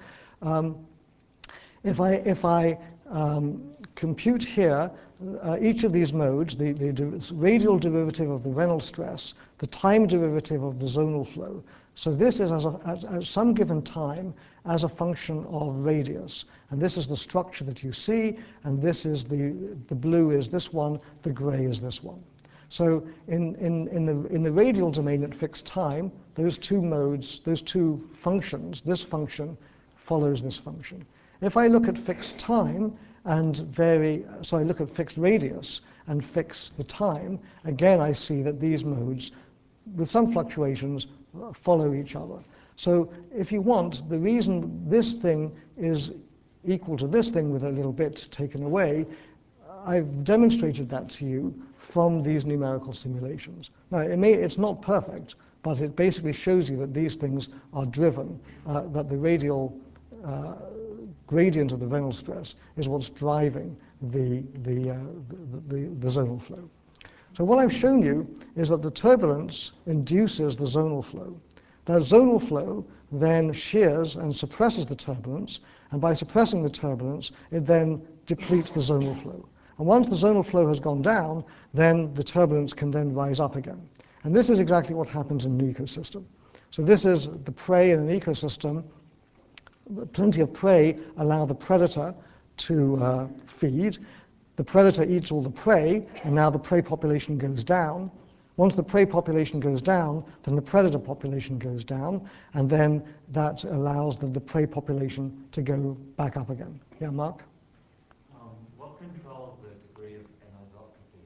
If I compute here each of these modes, the radial derivative of the Reynolds stress, the time derivative of the zonal flow. So this is at some given time as a function of radius. And this is the structure that you see, and this is the blue is this one, the gray is this one. So in the radial domain at fixed time, those two modes, those two functions, this function follows this function. If I look at fixed time and I look at fixed radius and fix the time, again I see that these modes, with some fluctuations, follow each other. So if you want, the reason this thing is equal to this thing with a little bit taken away, I've demonstrated that to you from these numerical simulations. Now, it's not perfect, but it basically shows you that these things are driven, that the radial gradient of the Reynolds stress is what's driving the zonal flow. So what I've shown you is that the turbulence induces the zonal flow. That zonal flow then shears and suppresses the turbulence, and by suppressing the turbulence, it then depletes the zonal flow. And once the zonal flow has gone down, then the turbulence can then rise up again. And this is exactly what happens in an ecosystem. So this is the prey in an ecosystem plenty of prey allow the predator to feed. The predator eats all the prey, and now the prey population goes down. Once the prey population goes down, then the predator population goes down, and then that allows the prey population to go back up again. Yeah, Mark? What controls the degree of anisotropy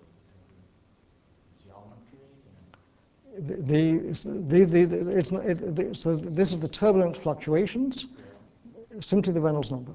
of geometry? So this is the turbulent fluctuations, simply the Reynolds number.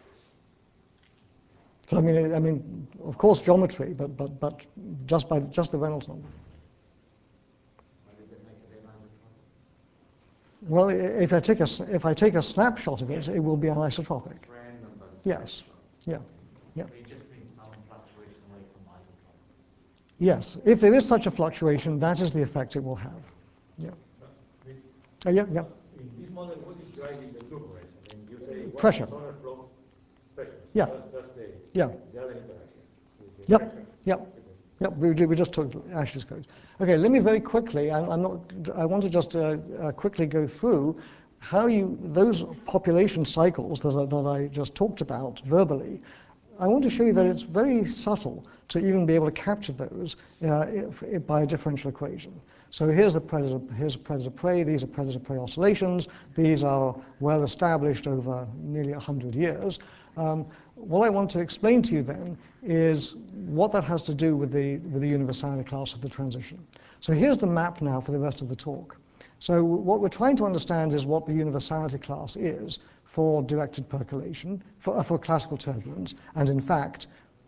So I mean, of course geometry, but just the Reynolds number. Why does it make it anisotropic? Well, if I take a snapshot of it, it will be anisotropic. It's random, but it's Yes. Yeah. Yeah. So you just mean some fluctuation away from isotropic. Yes. If there is such a fluctuation, that is the effect it will have. Yeah. Yeah. Yeah. In this model, what is driving the flow rate? I mean, you say one Pressure. sonar flow pressure. Yeah. That's Yeah. the other interaction. With the Yep. pressure. Yep. Yep. We just took Ashley's code. Okay. Let me very quickly. I want to just quickly go through how those population cycles that I just talked about verbally. I want to show you that it's very subtle to even be able to capture those by a differential equation. So here's predator-prey, these are predator-prey oscillations, these are well established over nearly 100 years. What I want to explain to you then is what that has to do with the universality class of the transition. So here's the map now for the rest of the talk. So what we're trying to understand is what the universality class is for directed percolation, for classical turbulence, and in fact,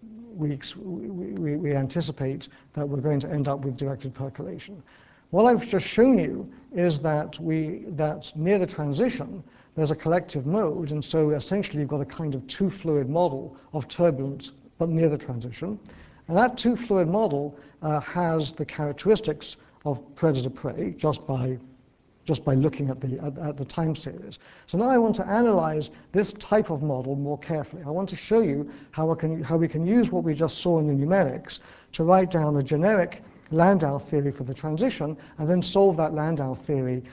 we anticipate that we're going to end up with directed percolation. What I've just shown you is that near the transition, there's a collective mode, and so essentially you've got a kind of two-fluid model of turbulence, but near the transition. And that two-fluid model has the characteristics of predator-prey just by looking at the time series. So now I want to analyze this type of model more carefully. I want to show you how we can use what we just saw in the numerics to write down a generic Landau theory for the transition and then solve that Landau theory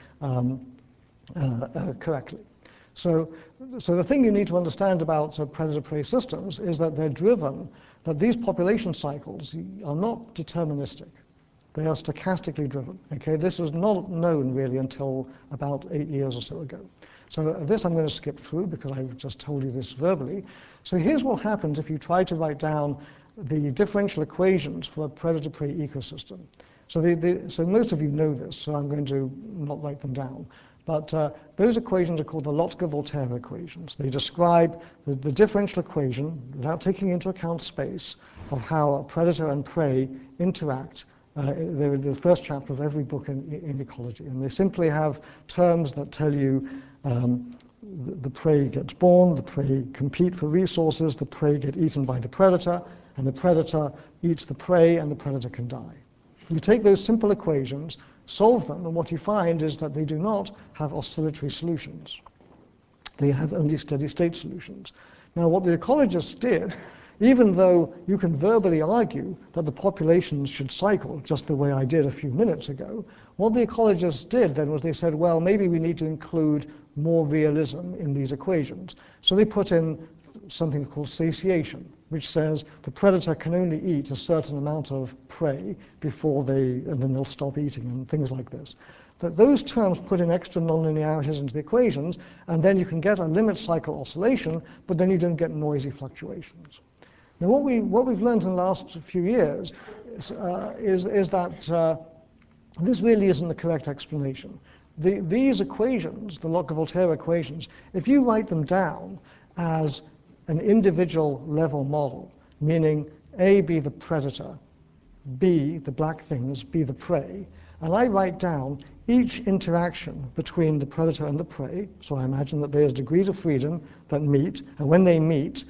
correctly. So the thing you need to understand about predator-prey systems is that that these population cycles are not deterministic. They are stochastically driven. Okay, this was not known really until about 8 years or so ago. So this I'm going to skip through because I've just told you this verbally. So here's what happens if you try to write down the differential equations for a predator-prey ecosystem. So most of you know this, so I'm going to not write them down. But those equations are called the Lotka-Volterra equations. They describe the differential equation, without taking into account space, of how a predator and prey interact. They're in the first chapter of every book in ecology. And they simply have terms that tell you the prey gets born, the prey compete for resources, the prey get eaten by the predator, and the predator eats the prey, and the predator can die. You take those simple equations, solve them, and what you find is that they do not have oscillatory solutions. They have only steady-state solutions. Now, what the ecologists did, even though you can verbally argue that the populations should cycle just the way I did a few minutes ago, what the ecologists did then was they said, well, maybe we need to include more realism in these equations. So they put in something called satiation, which says the predator can only eat a certain amount of prey and then they'll stop eating, and things like this. But those terms put in extra nonlinearities into the equations, and then you can get a limit cycle oscillation, but then you don't get noisy fluctuations. Now, what we've learned in the last few years is that this really isn't the correct explanation. These equations, the Lotka-Volterra equations, if you write them down as an individual level model, meaning A be the predator, B, the black things, be the prey, and I write down each interaction between the predator and the prey, so I imagine that there's degrees of freedom that meet, and when they meet,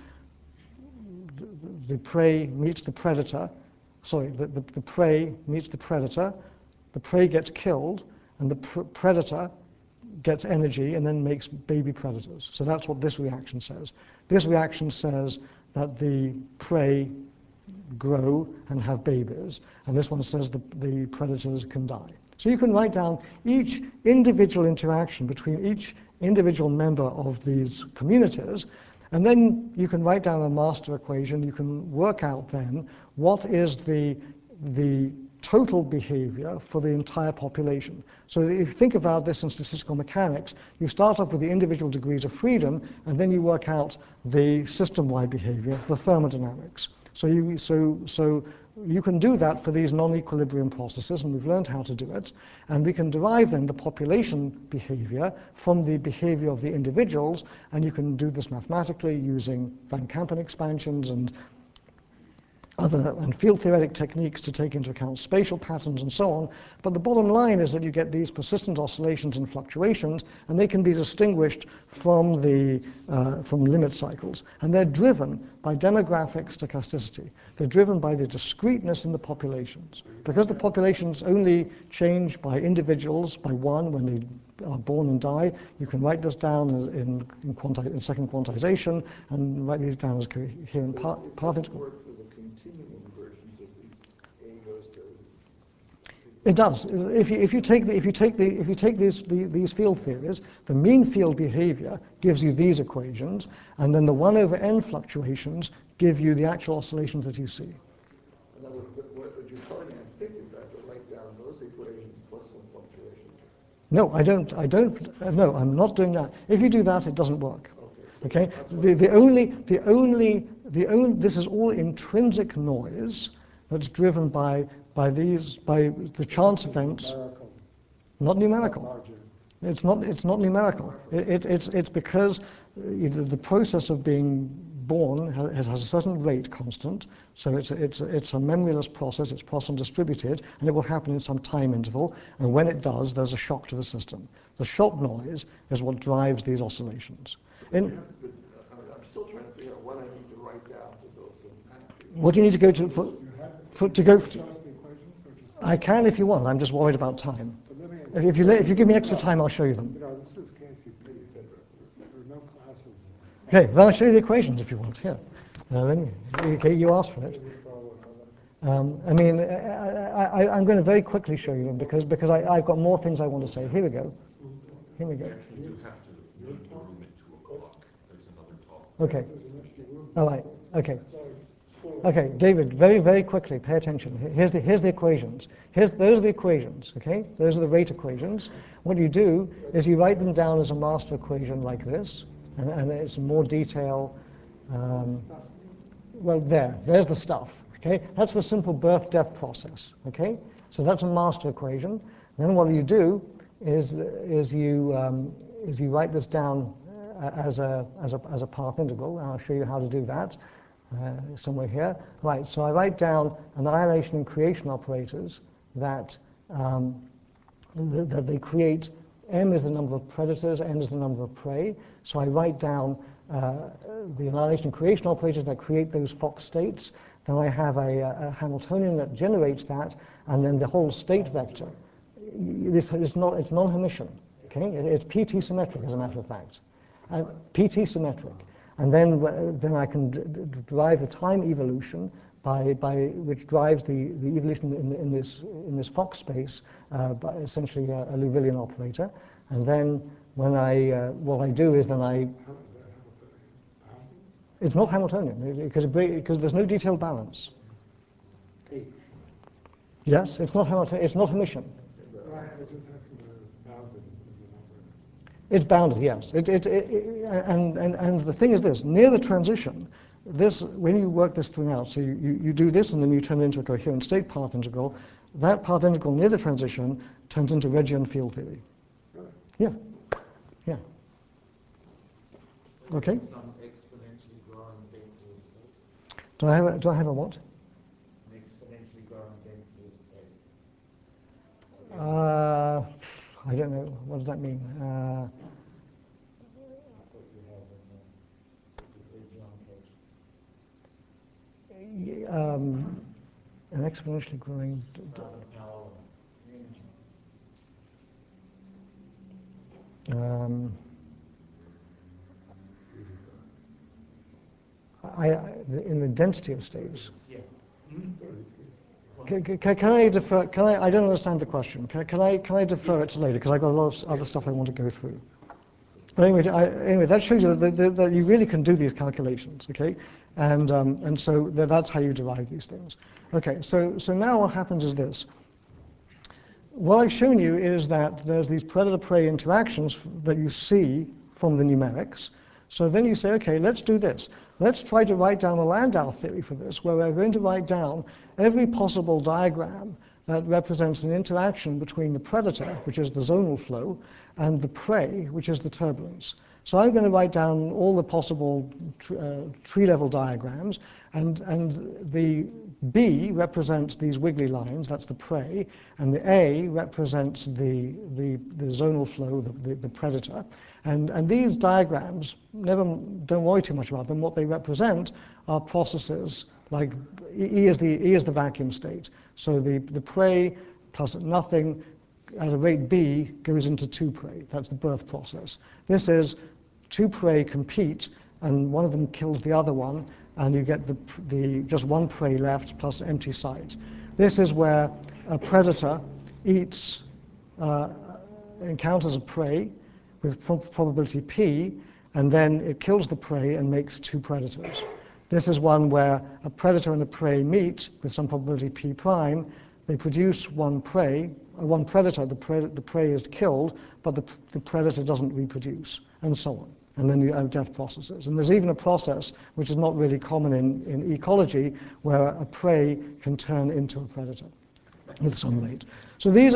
the prey meets the predator, the prey meets the predator, the prey gets killed, and the predator gets energy and then makes baby predators. So that's what this reaction says. This reaction says that the prey grow and have babies, and this one says the predators can die. So you can write down each individual interaction between each individual member of these communities. And then you can write down a master equation. You can work out then what is the total behavior for the entire population. So if you think about this in statistical mechanics, you start off with the individual degrees of freedom, and then you work out the system-wide behavior, the thermodynamics. So you can do that for these non-equilibrium processes, and we've learned how to do it. And we can derive then the population behavior from the behavior of the individuals, and you can do this mathematically using Van Kampen expansions and field theoretic techniques to take into account spatial patterns and so on. But the bottom line is that you get these persistent oscillations and fluctuations, and they can be distinguished from limit cycles. And they're driven by demographic stochasticity. They're driven by the discreteness in the populations. Because the populations only change by individuals, by one, when they are born and die, you can write this down in second quantization and write these down as coherent path integral. It does. If you take these field theories, the mean field behavior gives you these equations, and then the 1 over n fluctuations give you the actual oscillations that you see. In other words, what you're telling me, I think, is that to write down those equations plus some fluctuations. No, I don't. No, I'm not doing that. If you do that, it doesn't work. Okay. This is all intrinsic noise that's driven by the chance events. Not numerical. It's not numerical. It's because the process of being born has a certain rate constant. So it's a memoryless process. It's Poisson distributed, and it will happen in some time interval. And when it does, there's a shock to the system. The shock noise is what drives these oscillations. I'm still trying to figure out what I need to write down to go from that. What do you need to go to I can if you want. I'm just worried about time. If you give me extra time, I'll show you them. This is KTP. There are no classes. Okay, well, I'll show you the equations if you want. Here. Okay, you asked for it. I'm going to very quickly show you them because I've got more things I want to say. Here we go. You actually do have to leave the room at 2 o'clock. There's another talk. Okay. All right. Okay. Okay, David, very, very quickly, pay attention. Here's the equations. Those are the equations, okay? Those are the rate equations. What you do is you write them down as a master equation like this, and it's more detail. Well, there's the stuff, okay? That's for simple birth-death process, okay? So that's a master equation. Then what you do is you write this down as a path integral, and I'll show you how to do that. Somewhere here. Right, so I write down annihilation and creation operators that they create. M is the number of predators, N is the number of prey. So I write down the annihilation and creation operators that create those Fock states. Then I have a Hamiltonian that generates that, and then the whole state vector. It's non-Hermitian, okay? It's PT symmetric, as a matter of fact. PT symmetric. And then I can derive the time evolution by which drives the evolution in this Fock space by essentially a Liouvillean operator. And then what I do is it's not Hamiltonian because there's no detailed balance. Yes, it's not Hamiltonian. It's not Hermitian. It's bounded, yes. And the thing is this, near the transition, when you work this thing out, so you do this and then you turn it into a coherent state path integral, that path integral near the transition turns into Reggian field theory. Yeah. Yeah. Okay. Some exponentially growing density of states. Do I have a what? An exponentially growing density of states. I don't know. What does that mean? That's what you have in the Reggian case. An exponentially growing. In the density of states. Yeah. Can I defer? I don't understand the question. Can I defer it to later because I've got a lot of other stuff I want to go through. But anyway, that shows you that you really can do these calculations, okay? And so that's how you derive these things. Okay, so now what happens is this. What I've shown you is that there's these predator-prey interactions that you see from the numerics. So then you say, okay, let's do this. Let's try to write down a Landau theory for this, where we're going to write down every possible diagram that represents an interaction between the predator, which is the zonal flow, and the prey, which is the turbulence. So I'm going to write down all the possible tree-level diagrams, and the B represents these wiggly lines, that's the prey, and the A represents the zonal flow, the predator. And these diagrams, don't worry too much about them. What they represent are processes like E is the vacuum state. So the prey plus nothing at a rate B goes into two prey. That's the birth process. This is two prey compete, and one of them kills the other one, and you get the just one prey left plus empty site. This is where a predator encounters a prey with probability P, and then it kills the prey and makes two predators. This is one where a predator and a prey meet with some probability P prime. They produce one predator, the prey is killed, but the predator doesn't reproduce, and so on. And then you have death processes. And there's even a process which is not really common in ecology, where a prey can turn into a predator with some rate. So these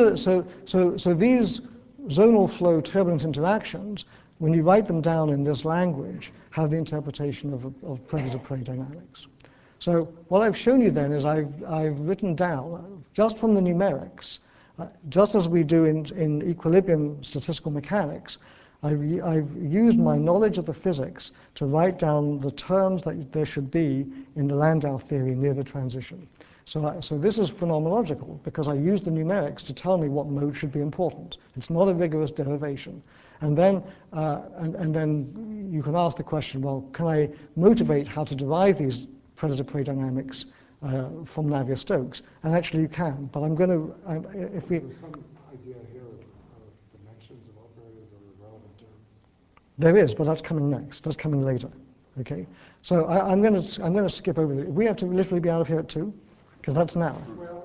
zonal flow turbulent interactions, when you write them down in this language, have the interpretation of predator-prey dynamics. So what I've shown you then is I've written down, just from the numerics, just as we do in equilibrium statistical mechanics, I've used my knowledge of the physics to write down the terms that there should be in the Landau theory near the transition. So this is phenomenological, because I use the numerics to tell me what mode should be important. It's not a rigorous derivation. And then you can ask the question, well, can I motivate how to derive these predator-prey dynamics from Navier-Stokes? And actually you can, but I'm going to, if we... There's some idea here of dimensions of operators that are relevant to... There is, but that's coming next. That's coming later, okay? So I'm going to skip over it. We have to literally be out of here at 2, because that's now. Well,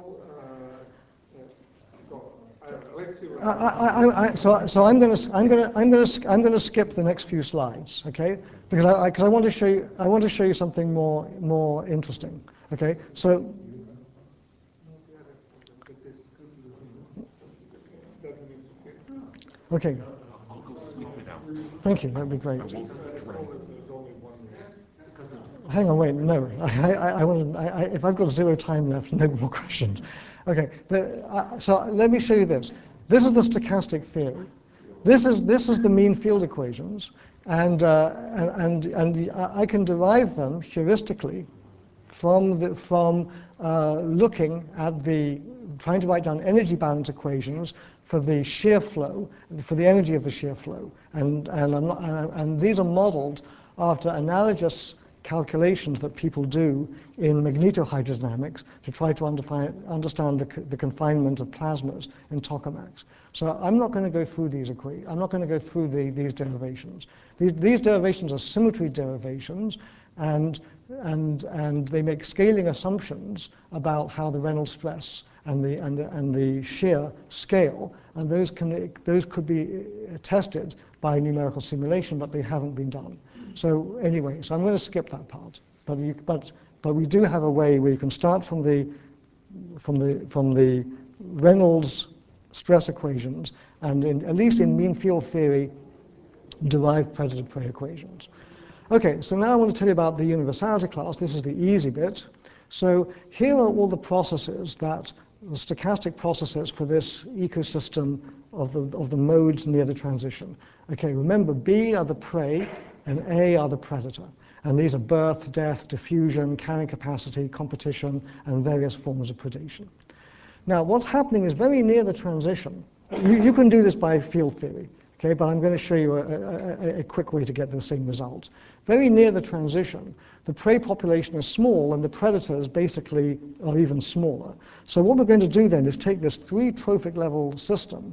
let's see what So I'm going to skip the next few slides, okay? Because I want to show you something more interesting, okay? So. Okay. Thank you. That'd be great. Hang on, wait. No, if I've got 0 time left, no more questions. Okay. So let me show you this. This is the stochastic theory. This is the mean field equations, and I can derive them heuristically from looking at trying to write down energy balance equations for the shear flow, for the energy of the shear flow, and these are modeled after analogous calculations that people do in magnetohydrodynamics to try to understand the confinement of plasmas in tokamaks. So I'm not going to go through these equations. I'm not going to go through these derivations. These derivations are symmetry derivations, and they make scaling assumptions about how the Reynolds stress and the shear scale, and those could be tested by numerical simulation, but they haven't been done. So anyway, so I'm going to skip that part. But we do have a way where you can start from the Reynolds stress equations, and at least in mean field theory, derive predator-prey equations. Okay, so now I want to tell you about the universality class. This is the easy bit. So here are all the processes the stochastic processes for this ecosystem of the modes near the transition. Okay, remember B are the prey and A are the predator. And these are birth, death, diffusion, carrying capacity, competition, and various forms of predation. Now, what's happening is very near the transition. You can do this by field theory, okay, but I'm going to show you a quick way to get the same result. Very near the transition, the prey population is small, and the predators basically are even smaller. So what we're going to do then is take this 3 trophic level system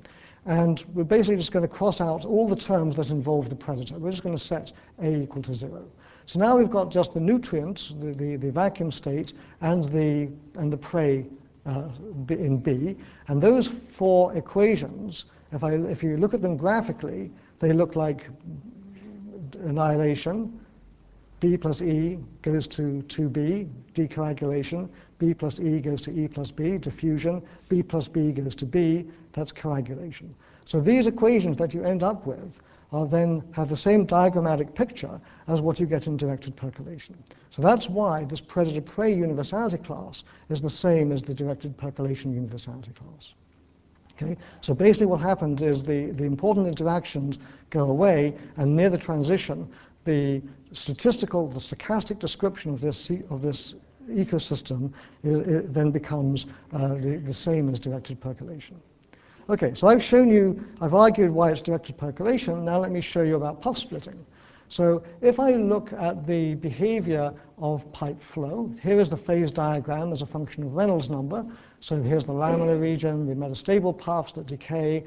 And we're basically just going to cross out all the terms that involve the predator. We're just going to set A equal to 0. So now we've got just the nutrient, the vacuum state, and the prey in B. And those four equations, if you look at them graphically, they look like annihilation. B plus E goes to 2B, decoagulation. B plus E goes to E plus B, diffusion. B plus B goes to B, that's coagulation. So these equations that you end up with then have the same diagrammatic picture as what you get in directed percolation. So that's why this predator-prey universality class is the same as the directed percolation universality class. Okay? So basically what happens is the important interactions go away, and near the transition, the stochastic description of this ecosystem then becomes the same as directed percolation. Okay, so I've argued why it's directed percolation. Now let me show you about puff splitting. So if I look at the behavior of pipe flow, here is the phase diagram as a function of Reynolds number. So here's the laminar region, the metastable puffs that decay,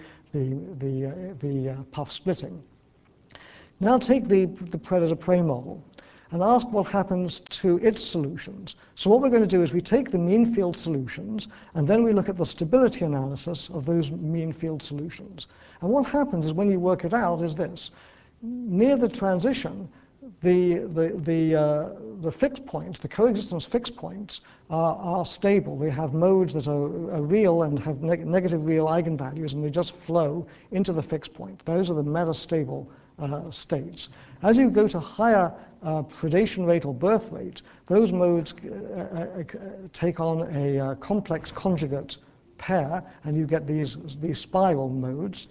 the puff splitting. Now take the predator-prey model and ask what happens to its solutions. So what we're going to do is we take the mean field solutions, and then we look at the stability analysis of those mean field solutions. And what happens is when you work it out is this. Near the transition, the fixed points, the coexistence fixed points, are stable. They have modes that are real and have negative real eigenvalues, and they just flow into the fixed point. Those are the metastable states. As you go to higher predation rate or birth rate, those modes take on a complex conjugate pair, and you get these spiral modes,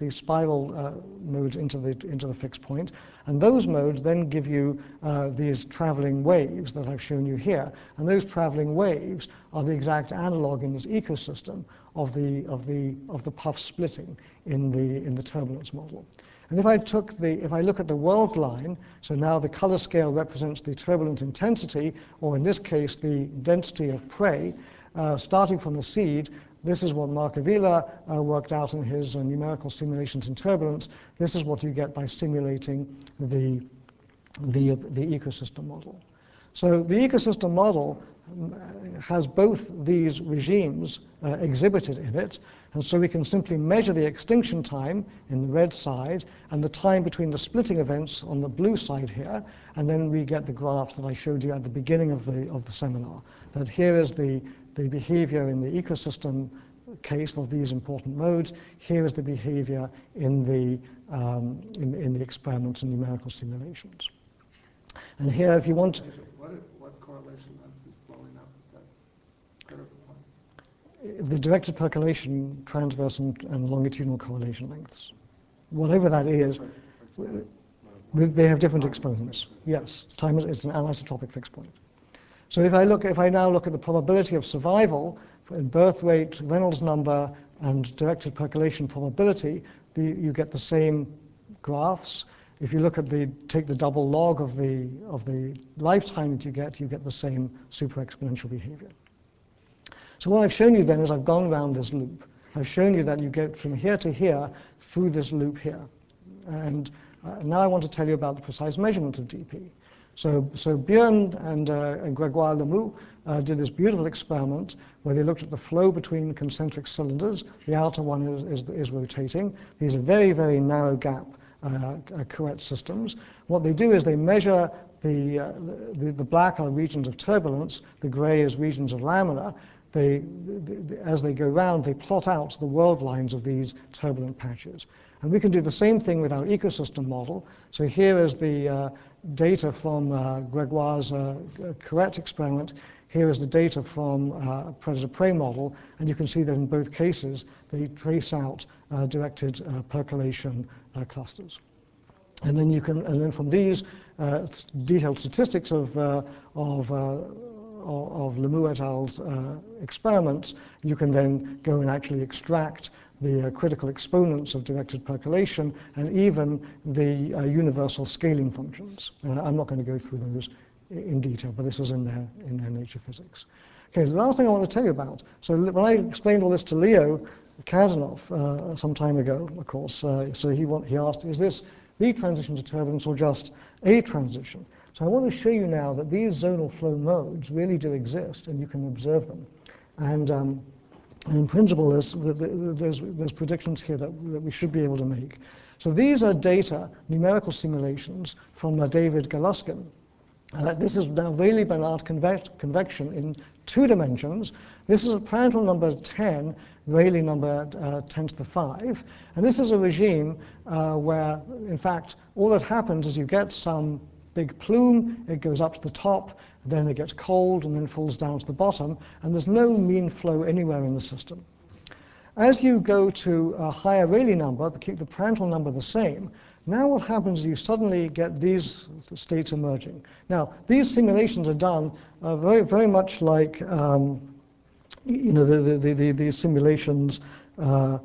into the fixed point, and those modes then give you these traveling waves that I've shown you here, and those traveling waves are the exact analog in this ecosystem of the puff splitting in the turbulence model. And if I look at the world line, so now the color scale represents the turbulent intensity, or in this case, the density of prey, starting from the seed. This is what Mark Avila worked out in his numerical simulations in turbulence. This is what you get by simulating the ecosystem model. So the ecosystem model has both these regimes exhibited in it, and so we can simply measure the extinction time in the red side and the time between the splitting events on the blue side here, and then we get the graphs that I showed you at the beginning of the seminar. That here is the behavior in the ecosystem case of these important modes. Here is the behavior in the experiments and numerical simulations. And here, if you want, what correlation length is blowing up at that critical point? The directed percolation, transverse and longitudinal correlation lengths, whatever that is, they have different exponents. Yes, time it's an anisotropic fixed point. So if I now look at the probability of survival in birth rate, Reynolds number, and directed percolation probability, you get the same graphs. If you take the double log of the lifetime that you get the same super exponential behavior. So what I've shown you then is I've gone around this loop. I've shown you that you get from here to here through this loop here. And now I want to tell you about the precise measurement of dP. So Björn and Grégoire Lemieux did this beautiful experiment where they looked at the flow between concentric cylinders. The outer one is rotating. These are very, very narrow gap Couette systems. What they do is they measure the black are regions of turbulence, the gray is regions of laminar. As they go round, they plot out the world lines of these turbulent patches. And we can do the same thing with our ecosystem model. So here is the data from Grégoire's Couette experiment. Here is the data from a predator-prey model, and you can see that in both cases they trace out directed percolation clusters. And then from these detailed statistics of Lemieux et al.'s experiments, you can then go and actually extract the critical exponents of directed percolation and even the universal scaling functions. And I'm not going to go through those in detail, but this was in their Nature Physics. Okay, the last thing I want to tell you about. So when I explained all this to Leo, Kazanov some time ago, of course. So he asked, is this the transition to turbulence or just a transition? So I want to show you now that these zonal flow modes really do exist, and you can observe them. And in principle, there's predictions here that we should be able to make. So these are data, numerical simulations from David Galuskin. This is now Rayleigh-Benard convection in 2 dimensions. This is a Prandtl number 10, Rayleigh number 10 to the 5. And this is a regime where, in fact, all that happens is you get some big plume, it goes up to the top, then it gets cold, and then falls down to the bottom, and there's no mean flow anywhere in the system. As you go to a higher Rayleigh number, but keep the Prandtl number the same, now what happens is you suddenly get these states emerging. Now, these simulations are done very, very much like these simulations of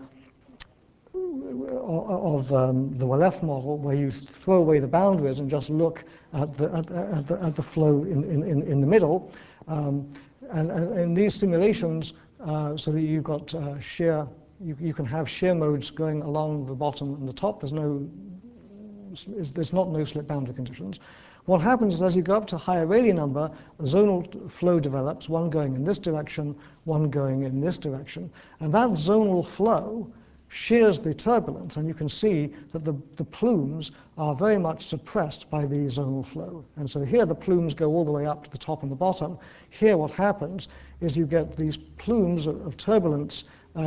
the Walef model, where you throw away the boundaries and just look at the flow in the middle. And in these simulations, so that you've got shear, you can have shear modes going along the bottom and the top. There's not no slip boundary conditions. What happens is as you go up to higher Rayleigh number, a zonal flow develops, one going in this direction, one going in this direction. And that zonal flow shears the turbulence, and you can see that the plumes are very much suppressed by the zonal flow. And so here the plumes go all the way up to the top and the bottom. Here what happens is you get these plumes of turbulence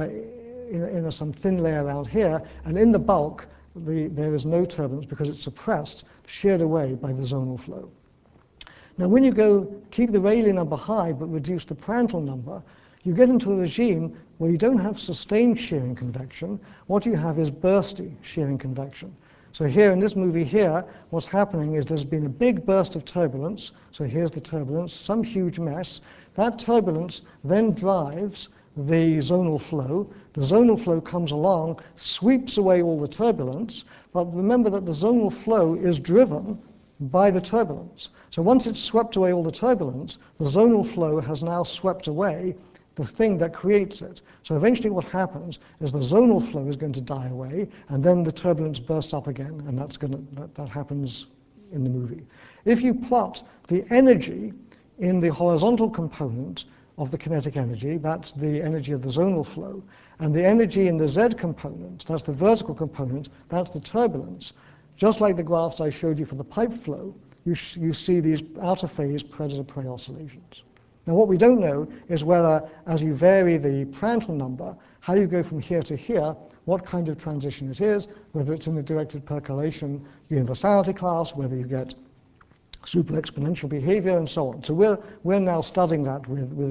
in some thin layer around here, and in the bulk there is no turbulence because it's suppressed, sheared away by the zonal flow. Now when you keep the Rayleigh number high but reduce the Prandtl number, you get into a regime where you don't have sustained shearing convection. What you have is bursty shearing convection. So here in this movie here, what's happening is there's been a big burst of turbulence. So here's the turbulence, some huge mess. That turbulence then drives the zonal flow. The zonal flow comes along, sweeps away all the turbulence, but remember that the zonal flow is driven by the turbulence. So once it's swept away all the turbulence, the zonal flow has now swept away the thing that creates it. So eventually what happens is the zonal flow is going to die away, and then the turbulence bursts up again, and that happens in the movie. If you plot the energy in the horizontal component of the kinetic energy, that's the energy of the zonal flow, and the energy in the Z component, that's the vertical component, that's the turbulence. Just like the graphs I showed you for the pipe flow, you see these outer phase predator-prey oscillations. Now what we don't know is whether, as you vary the Prandtl number, how you go from here to here, what kind of transition it is, whether it's in the directed percolation universality class, whether you get super exponential behavior, and so on. So we're now studying that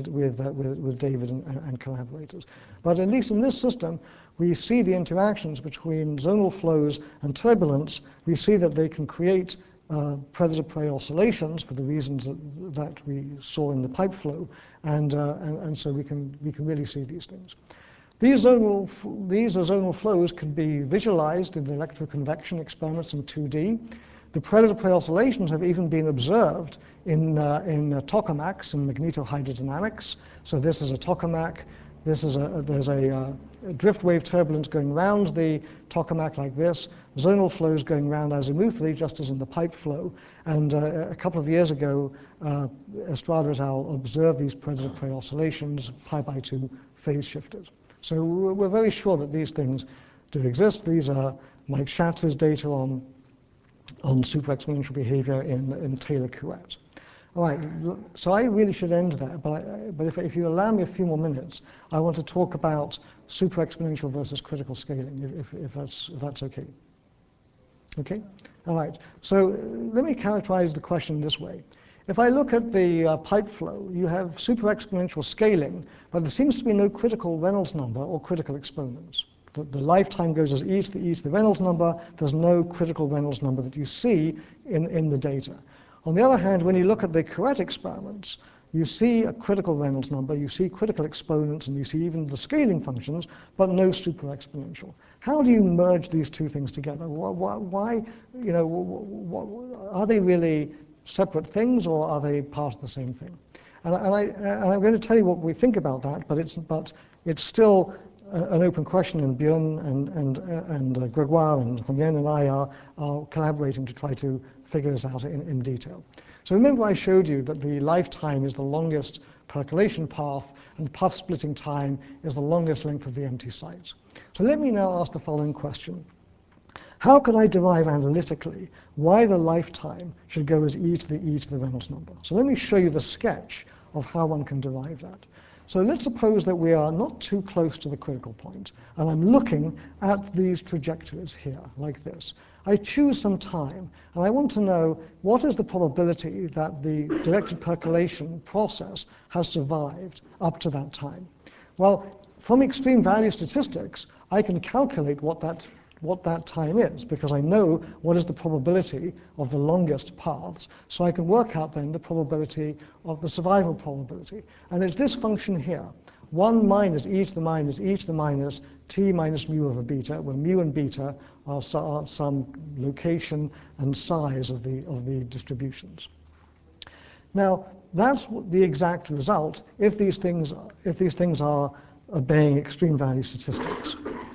with David and collaborators. But at least in this system, we see the interactions between zonal flows and turbulence. We see that they can create predator-prey oscillations for the reasons that we saw in the pipe flow, and so we can really see these things. These zonal flows can be visualized in electroconvection experiments in 2D. The predator-prey oscillations have even been observed in tokamaks in magnetohydrodynamics. So this is a tokamak. There's a drift wave turbulence going around the tokamak like this, zonal flows going around azimuthally, just as in the pipe flow. And a couple of years ago, Estrada et al. Observed these predator-prey oscillations, pi/2 phase shifters. So we're very sure that these things do exist. These are Mike Schatz's data on super exponential behavior in Taylor-Couette. All right, so I really should end there, but if you allow me a few more minutes, I want to talk about super exponential versus critical scaling, if that's okay. Okay? All right, so let me characterize the question this way. If I look at the pipe flow, you have super exponential scaling, but there seems to be no critical Reynolds number or critical exponents. The lifetime goes as e to the Reynolds number. There's no critical Reynolds number that you see in the data. On the other hand, when you look at the Couette experiments, you see a critical Reynolds number, you see critical exponents, and you see even the scaling functions, but no super exponential. How do you merge these two things together? Why, are they really separate things, or are they part of the same thing? And I'm going to tell you what we think about that, but it's still an open question, and Björn and Gregoire and Hongyan and I are collaborating to try to figure this out in detail. So remember I showed you that the lifetime is the longest percolation path, and puff splitting time is the longest length of the empty sites. So let me now ask the following question. How can I derive analytically why the lifetime should go as e to the Reynolds number? So let me show you the sketch of how one can derive that. So let's suppose that we are not too close to the critical point, and I'm looking at these trajectories here, like this. I choose some time, and I want to know what is the probability that the directed percolation process has survived up to that time. Well, from extreme value statistics, I can calculate what that time is, because I know what is the probability of the longest paths, so I can work out then the probability of the survival probability. And it's this function here, 1 minus e to the minus t minus mu over beta, where mu and beta are some location and size of the distributions. Now, that's the exact result if these things are obeying extreme value statistics.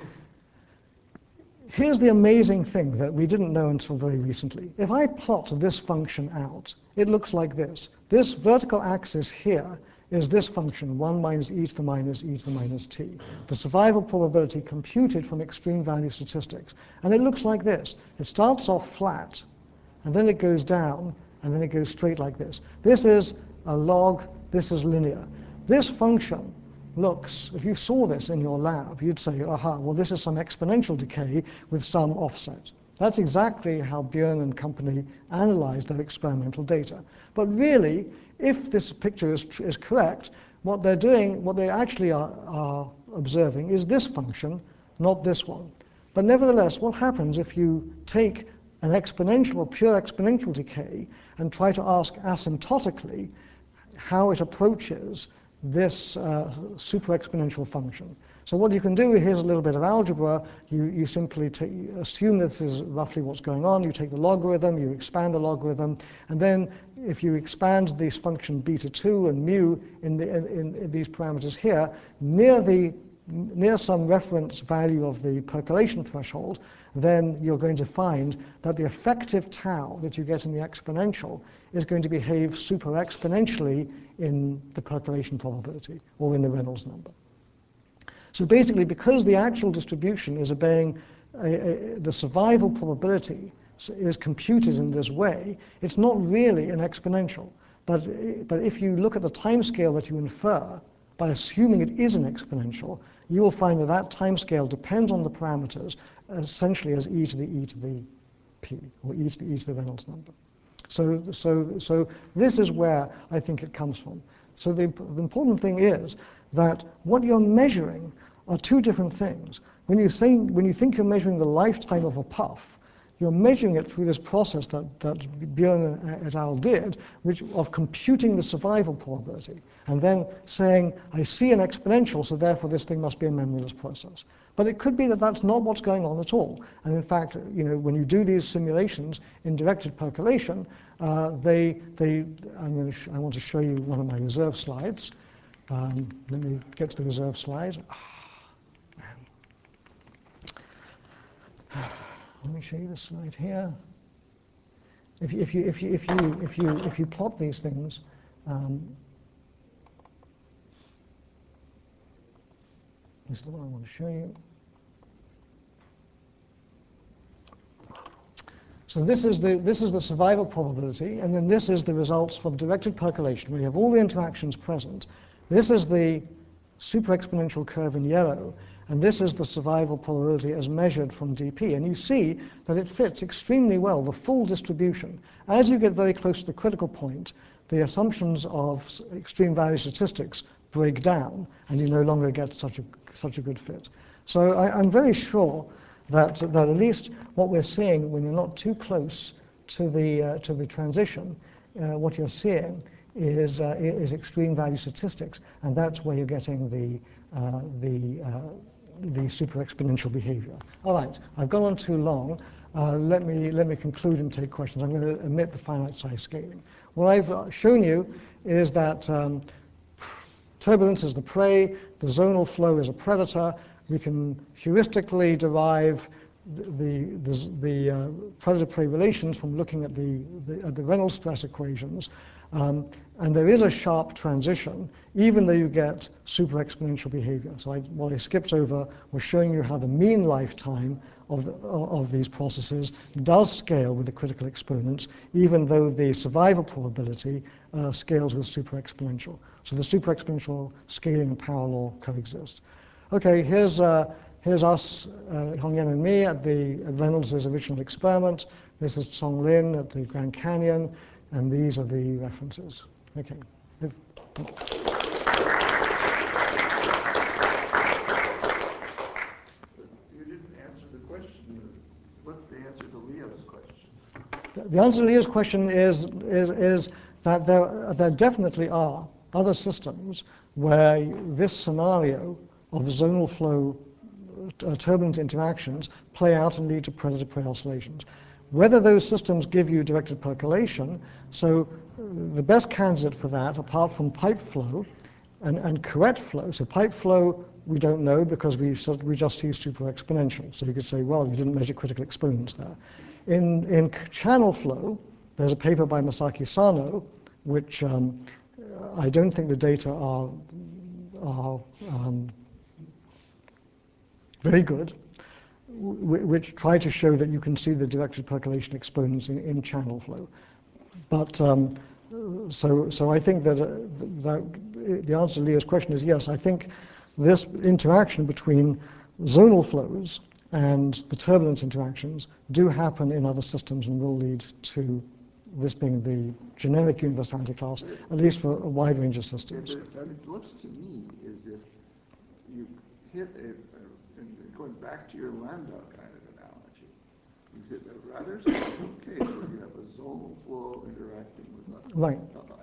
Here's the amazing thing that we didn't know until very recently. If I plot this function out, it looks like this. This vertical axis here is this function, 1 minus e to the minus t, the survival probability computed from extreme value statistics. And it looks like this. It starts off flat, and then it goes down, and then it goes straight like this. This is a log, this is linear. This function looks, if you saw this in your lab, you'd say, aha, well, this is some exponential decay with some offset. That's exactly how Björn and company analyzed their experimental data. But really, if this picture is correct, what they're doing, what they actually are observing is this function, not this one. But nevertheless, what happens if you take an exponential or pure exponential decay and try to ask asymptotically how it approaches this super exponential function? So what you can do, here's a little bit of algebra. You simply assume this is roughly what's going on. You take the logarithm, you expand the logarithm, and then if you expand this function beta 2 and mu in these parameters here, near some reference value of the percolation threshold, then you're going to find that the effective tau that you get in the exponential is going to behave super exponentially in the percolation probability, or in the Reynolds number. So basically, because the actual distribution is obeying the survival probability is computed in this way, it's not really an exponential. But if you look at the time scale that you infer by assuming it is an exponential, you will find that that time scale depends on the parameters essentially as e to the p, or e to the Reynolds number. So this is where I think it comes from. So the important thing is that what you're measuring are two different things. When you think you're measuring the lifetime of a puff, you're measuring it through this process that Björn et al. Did, of computing the survival probability, and then saying, I see an exponential, so therefore this thing must be a memoryless process. But it could be that that's not what's going on at all. And in fact, when you do these simulations in directed percolation, I want to show you one of my reserve slides. Let me get to the reserve slide. Let me show you the slide here. If you plot these things, this is the one I want to show you. So this is the survival probability, and then this is the results from directed percolation. We have all the interactions present. This is the super exponential curve in yellow, and this is the survival probability as measured from dp. And you see that it fits extremely well, the full distribution. As you get very close to the critical point, the assumptions of extreme value statistics break down, and you no longer get such a good fit. So I'm very sure that at least what we're seeing when you're not too close to the transition, what you're seeing is extreme value statistics, and that's where you're getting the super exponential behavior. All right, I've gone on too long. Let me conclude and take questions. I'm going to omit the finite size scaling. What I've shown you is that turbulence is the prey, the zonal flow is a predator. We can heuristically derive the predator-prey relations from looking at the Reynolds stress equations. And there is a sharp transition, even though you get super exponential behavior. So what I skipped over was showing you how the mean lifetime of these processes does scale with the critical exponents, even though the survival probability scales with super exponential. So the super exponential scaling and power law coexist. Okay, here's us, Hongyan and me, at Reynolds' original experiment. This is Song Lin at the Grand Canyon, and these are the references. Okay. You didn't answer the question. What's the answer to Leo's question? The answer to Leo's question is that there definitely are other systems where this scenario of zonal flow turbulent interactions play out and lead to predator-prey oscillations. Whether those systems give you directed percolation, so the best candidate for that, apart from pipe flow and correct flow, so pipe flow we don't know because we just see super exponential. So you could say, well, you didn't measure critical exponents there. In channel flow, there's a paper by Masaki Sano, which I don't think the data are very good, which try to show that you can see the directed percolation exponents in channel flow. But so I think that the answer to Leo's question is yes. I think this interaction between zonal flows and the turbulence interactions do happen in other systems and will lead to this being the generic universality class, at least for a wide range of systems. Yeah, but it looks to me as if you hit and going back to your Landau kind of analogy, you hit a rather special case where you have a zonal flow interacting with other. Right.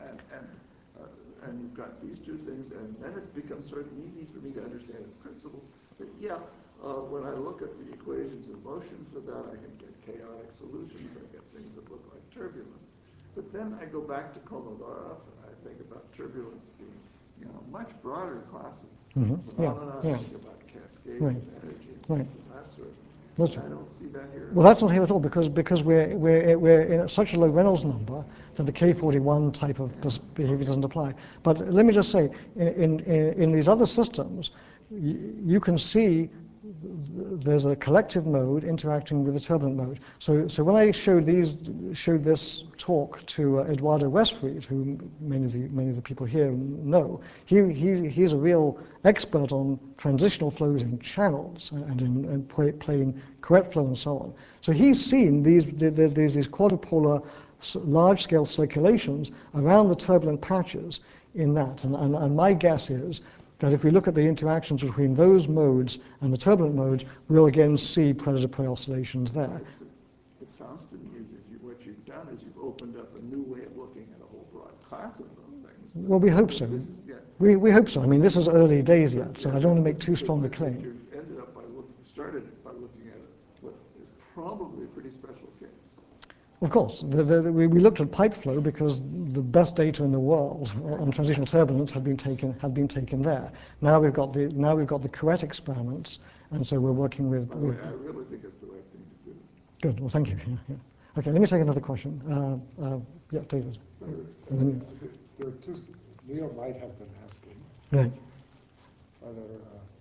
And you've got these two things, and then it becomes sort of easy for me to understand in principle that, when I look at the equations of motion for that, I can get chaotic solutions, I get things that look like turbulence. But then I go back to Kolmogorov, and I think about turbulence being, a much broader class of phenomena. I think about cascades of energy and things of that sort. I don't see that here. Well, that's not here at all because we're in such a low Reynolds number that the K41 type of behavior doesn't apply. But let me just say, in these other systems, you can see there's a collective mode interacting with a turbulent mode. So when I showed this talk to Eduardo Westfried, who many of the people here know, he's a real expert on transitional flows in channels and in playing correct flow and so on. So he's seen these quadrupolar large-scale circulations around the turbulent patches in that. And my guess is that if we look at the interactions between those modes and the turbulent modes, we'll again see predator-prey oscillations there. It sounds to me as if what you've done is you've opened up a new way of looking at a whole broad class of things. Well, we hope so. We hope so. I mean, this is early days yet, so I don't want to make too strong a claim. You ended up started by looking at what is probably a pretty special case. Of course, we looked at pipe flow because the best data in the world on transitional turbulence had been taken there. Now we've got the correct experiments, and so we're working with. By the way, I really think it's the right thing to do. Good. Well, thank you. Yeah. Okay, let me take another question. David. There are two. Leo might have been asking. Right. Are there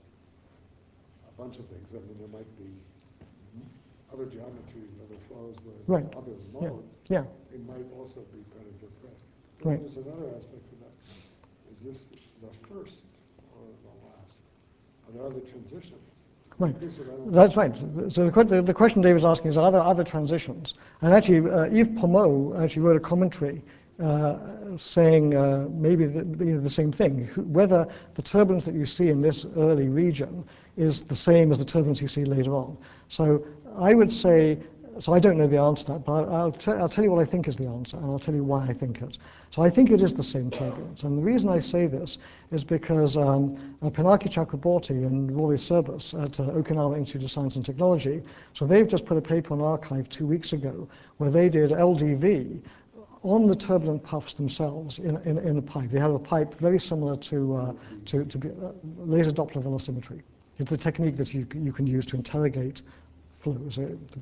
a bunch of things? I mean, there might be other geometries, other flows, where other modes. Yeah. It might also be predator-prey. Right. There's another aspect of that. Is this the first or the last? Are there other transitions? Right. That's right. So the question David's asking is, are there other transitions? And actually, Yves Pommeau actually wrote a commentary saying maybe the same thing, whether the turbulence that you see in this early region is the same as the turbulence you see later on. So I would say, so I don't know the answer, but I'll tell you what I think is the answer, and I'll tell you why I think it. So I think it is the same turbulence. And the reason I say this is because Pinaki Chakraborty and Rory Serbus at Okinawa Institute of Science and Technology, so they've just put a paper on arXiv 2 weeks ago where they did LDV on the turbulent puffs themselves in a pipe. They have a pipe very similar to laser Doppler velocimetry. It's a technique that you can use to interrogate flows.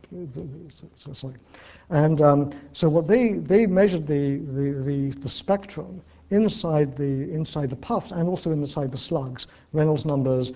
Sorry. And so what they measured the spectrum inside the puffs and also inside the slugs. Reynolds numbers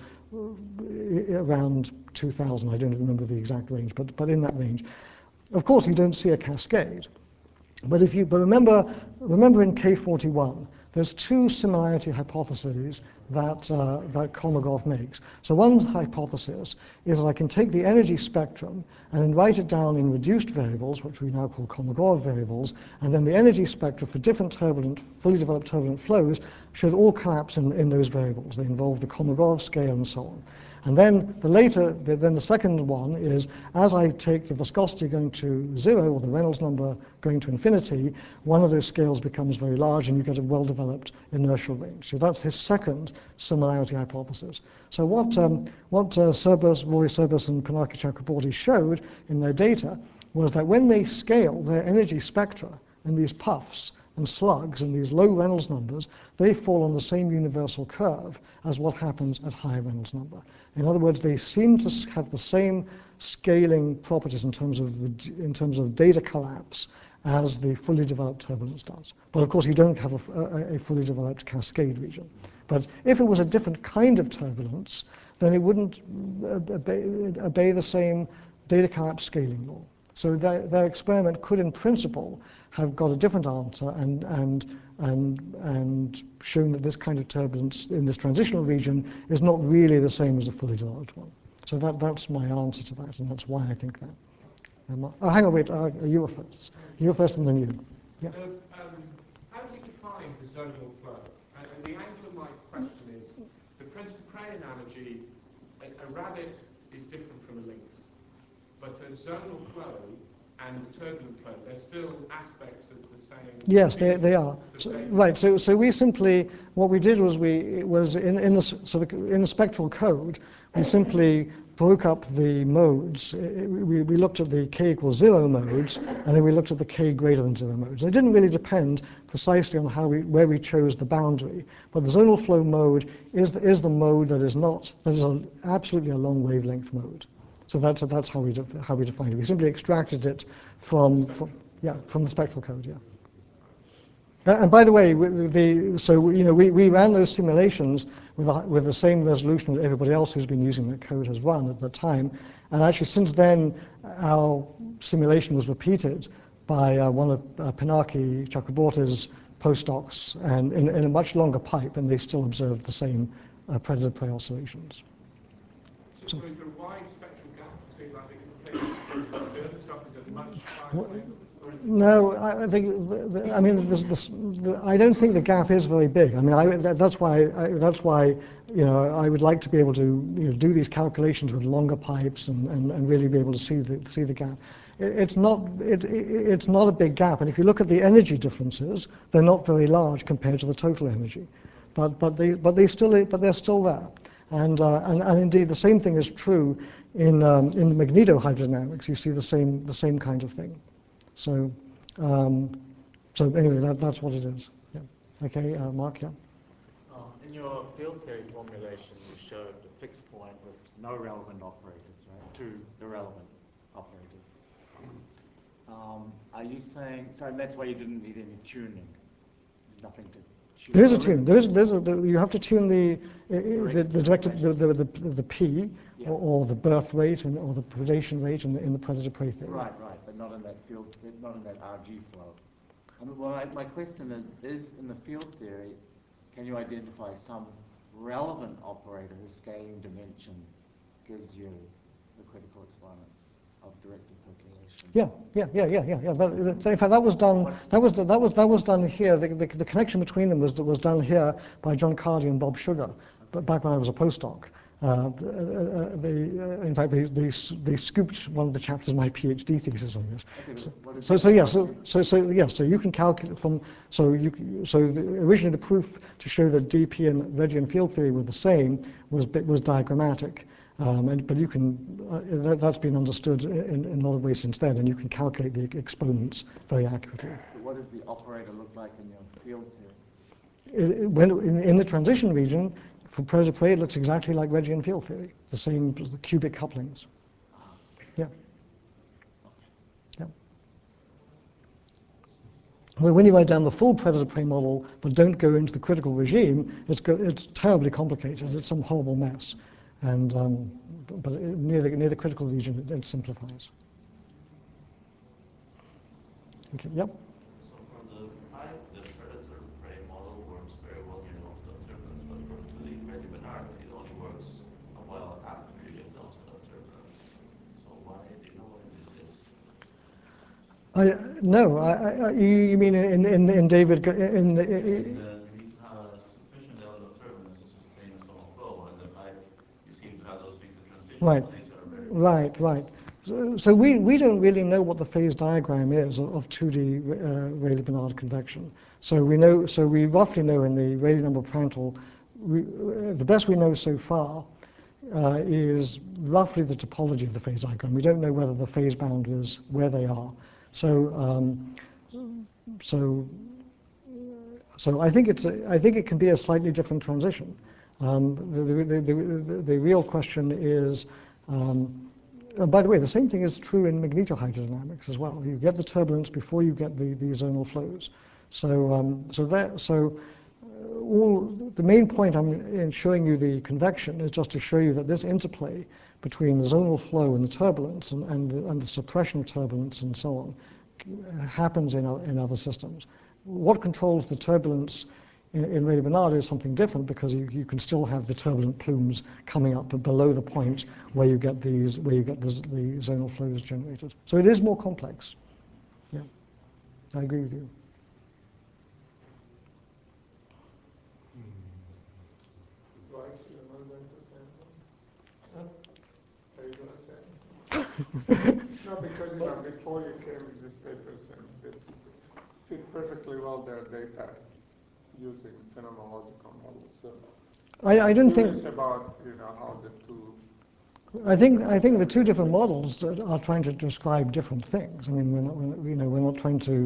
around 2,000. I don't remember the exact range, but in that range. Of course, you don't see a cascade. But remember in K41, there's two similarity hypotheses that Kolmogorov makes. So one hypothesis is that I can take the energy spectrum and then write it down in reduced variables, which we now call Kolmogorov variables, and then the energy spectra for different fully developed turbulent flows should all collapse in those variables. They involve the Kolmogorov scale and so on. And then the second one is, as I take the viscosity going to 0, or the Reynolds number going to infinity, one of those scales becomes very large and you get a well-developed inertial range. So that's his second similarity hypothesis. So what Rory Serbus and Pinaki Chakraborty showed in their data was that when they scale their energy spectra in these puffs and slugs and these low Reynolds numbers, they fall on the same universal curve as what happens at higher Reynolds number. In other words, they seem to have the same scaling properties in terms of data collapse as the fully developed turbulence does. But of course, you don't have a fully developed cascade region. But if it was a different kind of turbulence, then it wouldn't obey the same data collapse scaling law. So their experiment could, in principle, have got a different answer and shown that this kind of turbulence in this transitional region is not really the same as a fully developed one. So that's my answer to that, and that's why I think that. Hang on, wait, you were first. You were first and then you. Yeah. How do you define the zonal flow? And the angle of my question is, the Prince to Prey analogy, a rabbit is different from a lynx. But a zonal flow and the turbulent flow, they're still aspects of the same. Yes, they are. Right. So we simply, what we did was in the spectral code, we simply broke up the modes. We looked at the k equals 0 modes, and then we looked at the k greater than 0 modes. It didn't really depend precisely on where we chose the boundary, but the zonal flow mode is the mode that is absolutely a long wavelength mode. So that's how we defined it. We simply extracted it from the spectral code. Yeah. And by the way, we ran those simulations with the same resolution that everybody else who's been using that code has run at the time. And actually, since then, our simulation was repeated by one of Pinaki Chakraborty's postdocs, and in a much longer pipe, and they still observed the same predator-prey oscillations. So is there a wide spectral gap between like the implications? The other stuff is at much higher level? No, I don't think the gap is very big. I mean, that's why I would like to be able to do these calculations with longer pipes and really be able to see the gap. It's not a big gap, and if you look at the energy differences, they're not very large compared to the total energy, but they're still there. And indeed, the same thing is true in magnetohydrodynamics. You see the same kind of thing. So anyway, that's what it is. Yeah. Okay, Mark. Yeah. In your field theory formulation, you showed a fixed point with no relevant operators, right? Two irrelevant operators. Are you saying so? And that's why you didn't need any tuning. Nothing to. There is a tune. You have to tune the P, yeah, or the birth rate or the predation rate in the predator-prey theory. Right, but not in that field, not in that RG flow. Well, my question is in the field theory, can you identify some relevant operator whose scaling dimension gives you the critical exponents of directed percolation? Yeah. In fact, that was done. That was done here. The connection between them was done here by John Cardy and Bob Sugar, but back when I was a postdoc. In fact, they scooped one of the chapters of my PhD thesis on this. Okay, so you can calculate from originally the proof to show that DP and Reggian field theory were the same was diagrammatic. But you can that's been understood in a lot of ways since then, and you can calculate the exponents very accurately. what does the operator look like in your field theory? When in the transition region, for Protoprey, it looks exactly like Reggian field theory, the same the cubic couplings. Yeah. Yeah. Well, when you write down the full predator-prey model, but don't go into the critical regime, it's terribly complicated. It's some horrible mess. And but near the critical region, it simplifies. Okay. Yep. So for the pipe, the predator-prey model works very well near most of the turbulence, but for to the Rayleigh-Benard, it only works a while after you get down to the turbulence. So why do you know why this is? No, you mean in David in the, You need to have a sufficient level of turbulence to sustain a zonal flow, and the pipe, you seem to have those things in transition. right, So these are very right. So we don't really know what the phase diagram is of 2D Rayleigh-Benard convection. So we roughly know in the Rayleigh number Prandtl, the best we know so far is roughly the topology of the phase diagram. We don't know whether the phase boundaries where they are. So I think it can be a slightly different transition. The real question is. By the way, the same thing is true in magnetohydrodynamics as well. You get the turbulence before you get the zonal flows. The main point in showing you the convection is just to show you that this interplay between the zonal flow and the turbulence and the suppression of turbulence and so on happens in other systems. What controls the turbulence in Rayleigh-Benard is something different because you can still have the turbulent plumes coming up below the point where you get the zonal flows generated. So it is more complex. Yeah, I agree with you. Dwight, you want to say something? Are you going to say? No, because before you came with this paper, it fit perfectly well their data using phenomenological models. So I don't think about how the two. I think the two different models that are trying to describe different things. I mean, we're not trying to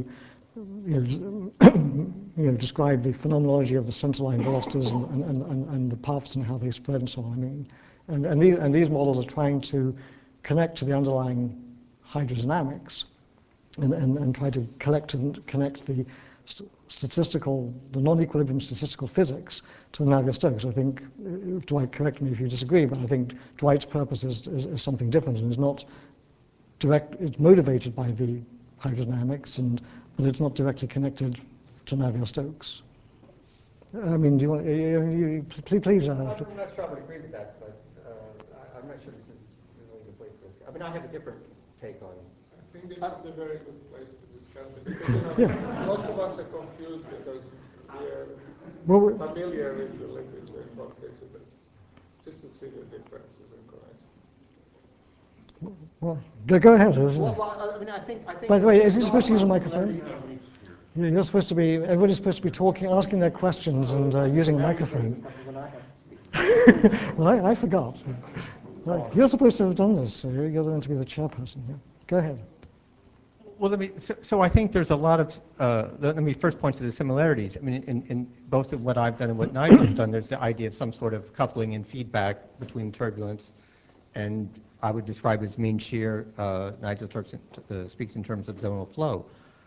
describe the phenomenology of the centerline velocities and the paths and how they spread and so on. I mean, and these models are trying to connect to the underlying hydrodynamics and try to connect the non-equilibrium statistical physics to the Navier-Stokes. I think, Dwight, correct me if you disagree, but I think Dwight's purpose is something different and is not direct. It's motivated by the hydrodynamics, but it's not directly connected to Navier-Stokes. I mean, do you want? Please. I'm not sure I would agree with that, but I'm not sure this is really the place to discuss. I mean, I have a different take on. I think this is a very good place to discuss it because lots of us are confused because we are familiar with the literature in both cases, but just to see the differences and correct. Well, go ahead. Well, I mean, I think. By the way, is he supposed to use a microphone? You're supposed to be. Everybody's supposed to be talking, asking their questions, and using a microphone. Well, I forgot. Right. You're supposed to have done this. So you're going to be the chairperson. Yeah. Go ahead. Well, so I think there's a lot of, let me first point to the similarities. I mean, in both of what I've done and what Nigel's done, there's the idea of some sort of coupling and feedback between turbulence, and I would describe as mean shear. Nigel speaks in terms of zonal flow.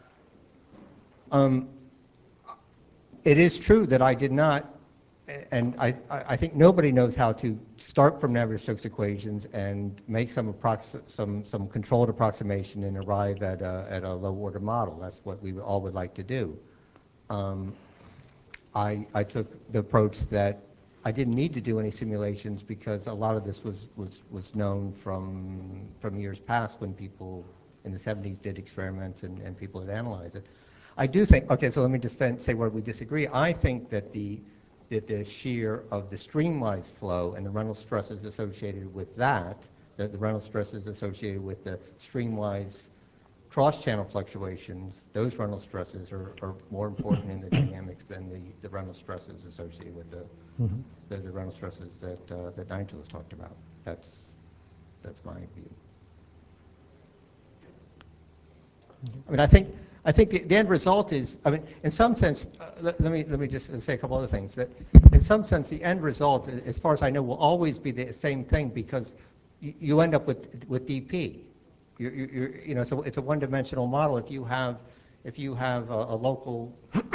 It is true that I did not, and I think nobody knows how to start from Navier-Stokes equations and make some controlled approximation and arrive at a low-order model. That's what we all would like to do. I took the approach that I didn't need to do any simulations because a lot of this was known from years past when people in the 70s did experiments and people had analyzed it. I do think, okay, so let me just then say where we disagree. I think that the shear of the streamwise flow and the Reynolds stresses associated with that, the Reynolds stresses associated with the streamwise cross-channel fluctuations, those Reynolds stresses are more important in the dynamics than the Reynolds stresses associated with the Reynolds stresses that Nigel has talked about. That's my view. I mean, I think I think the end result is, I mean, in some sense, let me just say a couple other things. That in some sense, the end result, as far as I know, will always be the same thing because you end up with DP. You know, so it's a one-dimensional model. If you have a local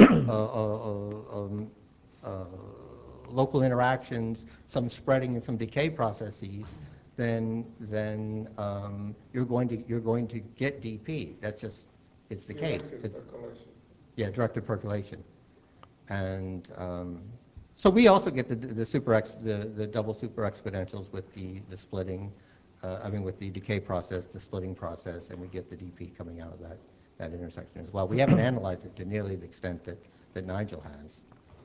local interactions, some spreading and some decay processes, then you're going to get DP. That's just it's the case. Yeah, directed percolation, and so we also get the double super exponentials with the splitting. I mean, with the decay process, the splitting process, and we get the DP coming out of that intersection as well. We haven't analyzed it to nearly the extent that Nigel has.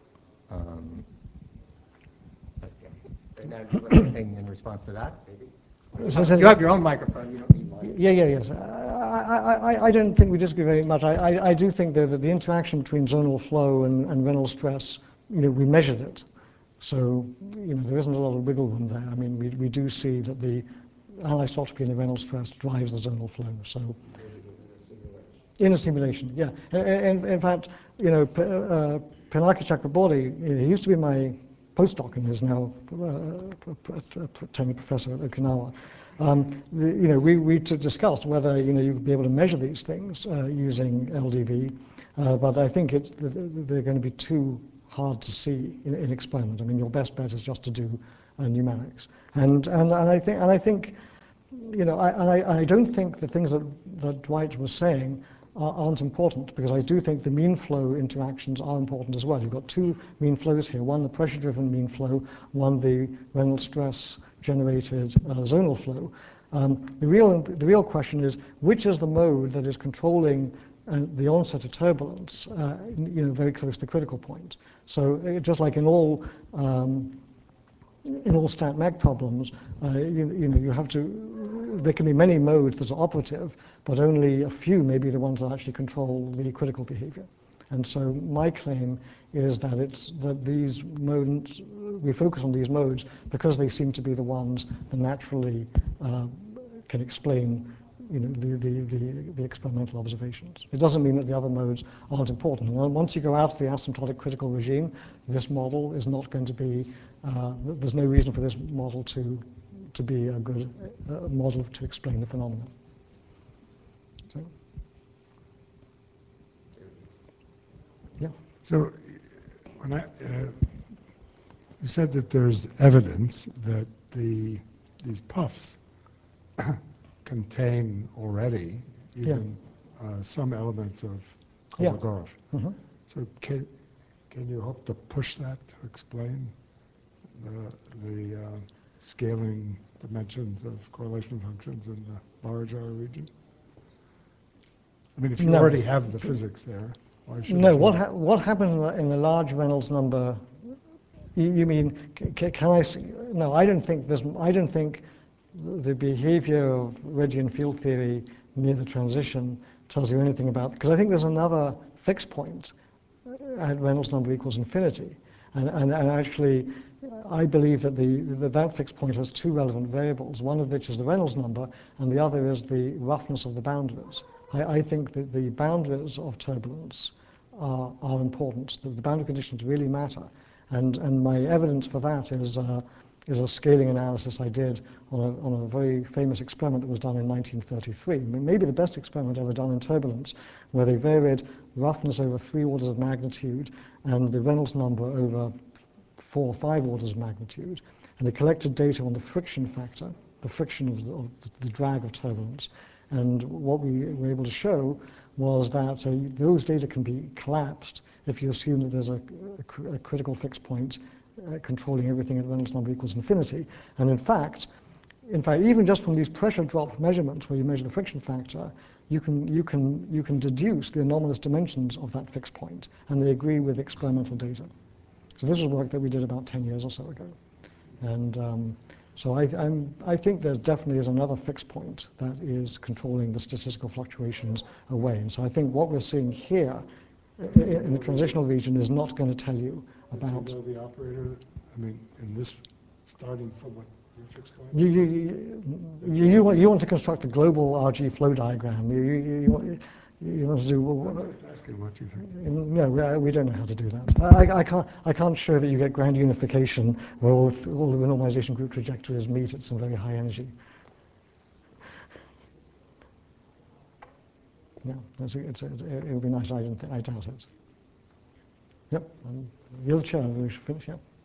And now, do you have anything in response to that, maybe? You have your own microphone. You don't need mine. Yes. I don't think we disagree very much. I do think though that the interaction between zonal flow and Reynolds stress, you know, we measured it. So, you know, there isn't a lot of wiggle room there. I mean, we do see that the anisotropy in the Reynolds stress drives the zonal flow. So, in a simulation, yeah. And in fact, you know, Pinaki Chakraborty, he used to be my postdoc and is now tenured professor at Okinawa. You know, we discussed whether, you know, you could be able to measure these things using LDV, but I think they're going to be too hard to see in experiment. I mean, your best bet is just to do numerics. And I think, you know, I don't think the things that Dwight was saying aren't important, because I do think the mean flow interactions are important as well. You've got two mean flows here, one the pressure-driven mean flow, one the Reynolds stress-generated zonal flow. The real question is, which is the mode that is controlling the onset of turbulence, you know, very close to the critical point. So just like in all stat mech problems, you know, you have to. There can be many modes that are operative, but only a few may be the ones that actually control the critical behavior. And so my claim is that these modes, we focus on these modes because they seem to be the ones that naturally can explain, you know, the experimental observations. It doesn't mean that the other modes aren't important. Once you go out of the asymptotic critical regime, this model is not going to be, there's no reason for this model to be a good model to explain the phenomenon. So, yeah. So, when you said that there's evidence that these puffs contain already even some elements of Kolmogorov. Yeah. Mm-hmm. So can you hope to push that to explain the scaling dimensions of correlation functions in the large R region? I mean, if you already have the physics there, why shouldn't you? What happened in the large Reynolds number? You mean, can I? No, I don't think the behavior of Reggian field theory near the transition tells you anything about, because I think there's another fixed point at Reynolds number equals infinity. And actually, I believe that that fixed point has two relevant variables, one of which is the Reynolds number, and the other is the roughness of the boundaries. I think that the boundaries of turbulence are important. The boundary conditions really matter. And my evidence for that is a scaling analysis I did on a very famous experiment that was done in 1933. Maybe the best experiment ever done in turbulence, where they varied roughness over 3 orders of magnitude and the Reynolds number over 4 or 5 orders of magnitude. And they collected data on the friction factor, the friction of the drag of turbulence. And what we were able to show was that those data can be collapsed if you assume that there's a critical fixed point controlling everything at Reynolds number equals infinity. And in fact, even just from these pressure drop measurements where you measure the friction factor, you can deduce the anomalous dimensions of that fixed point, and they agree with experimental data. So this is work that we did about 10 years or so ago. And so I think there definitely is another fixed point that is controlling the statistical fluctuations away. And so I think what we're seeing here in the transitional region is not going to tell you about... Do you know the operator? I mean, in this, starting from what your fixed point? You want to construct a global RG flow diagram. You want to do? I'm just asking what you think. No, we don't know how to do that. I can't show that you get grand unification where all the normalization group trajectories meet at some very high energy. Yeah, it would be nice. I doubt it. Yep. You're the chair. We should finish. Yep.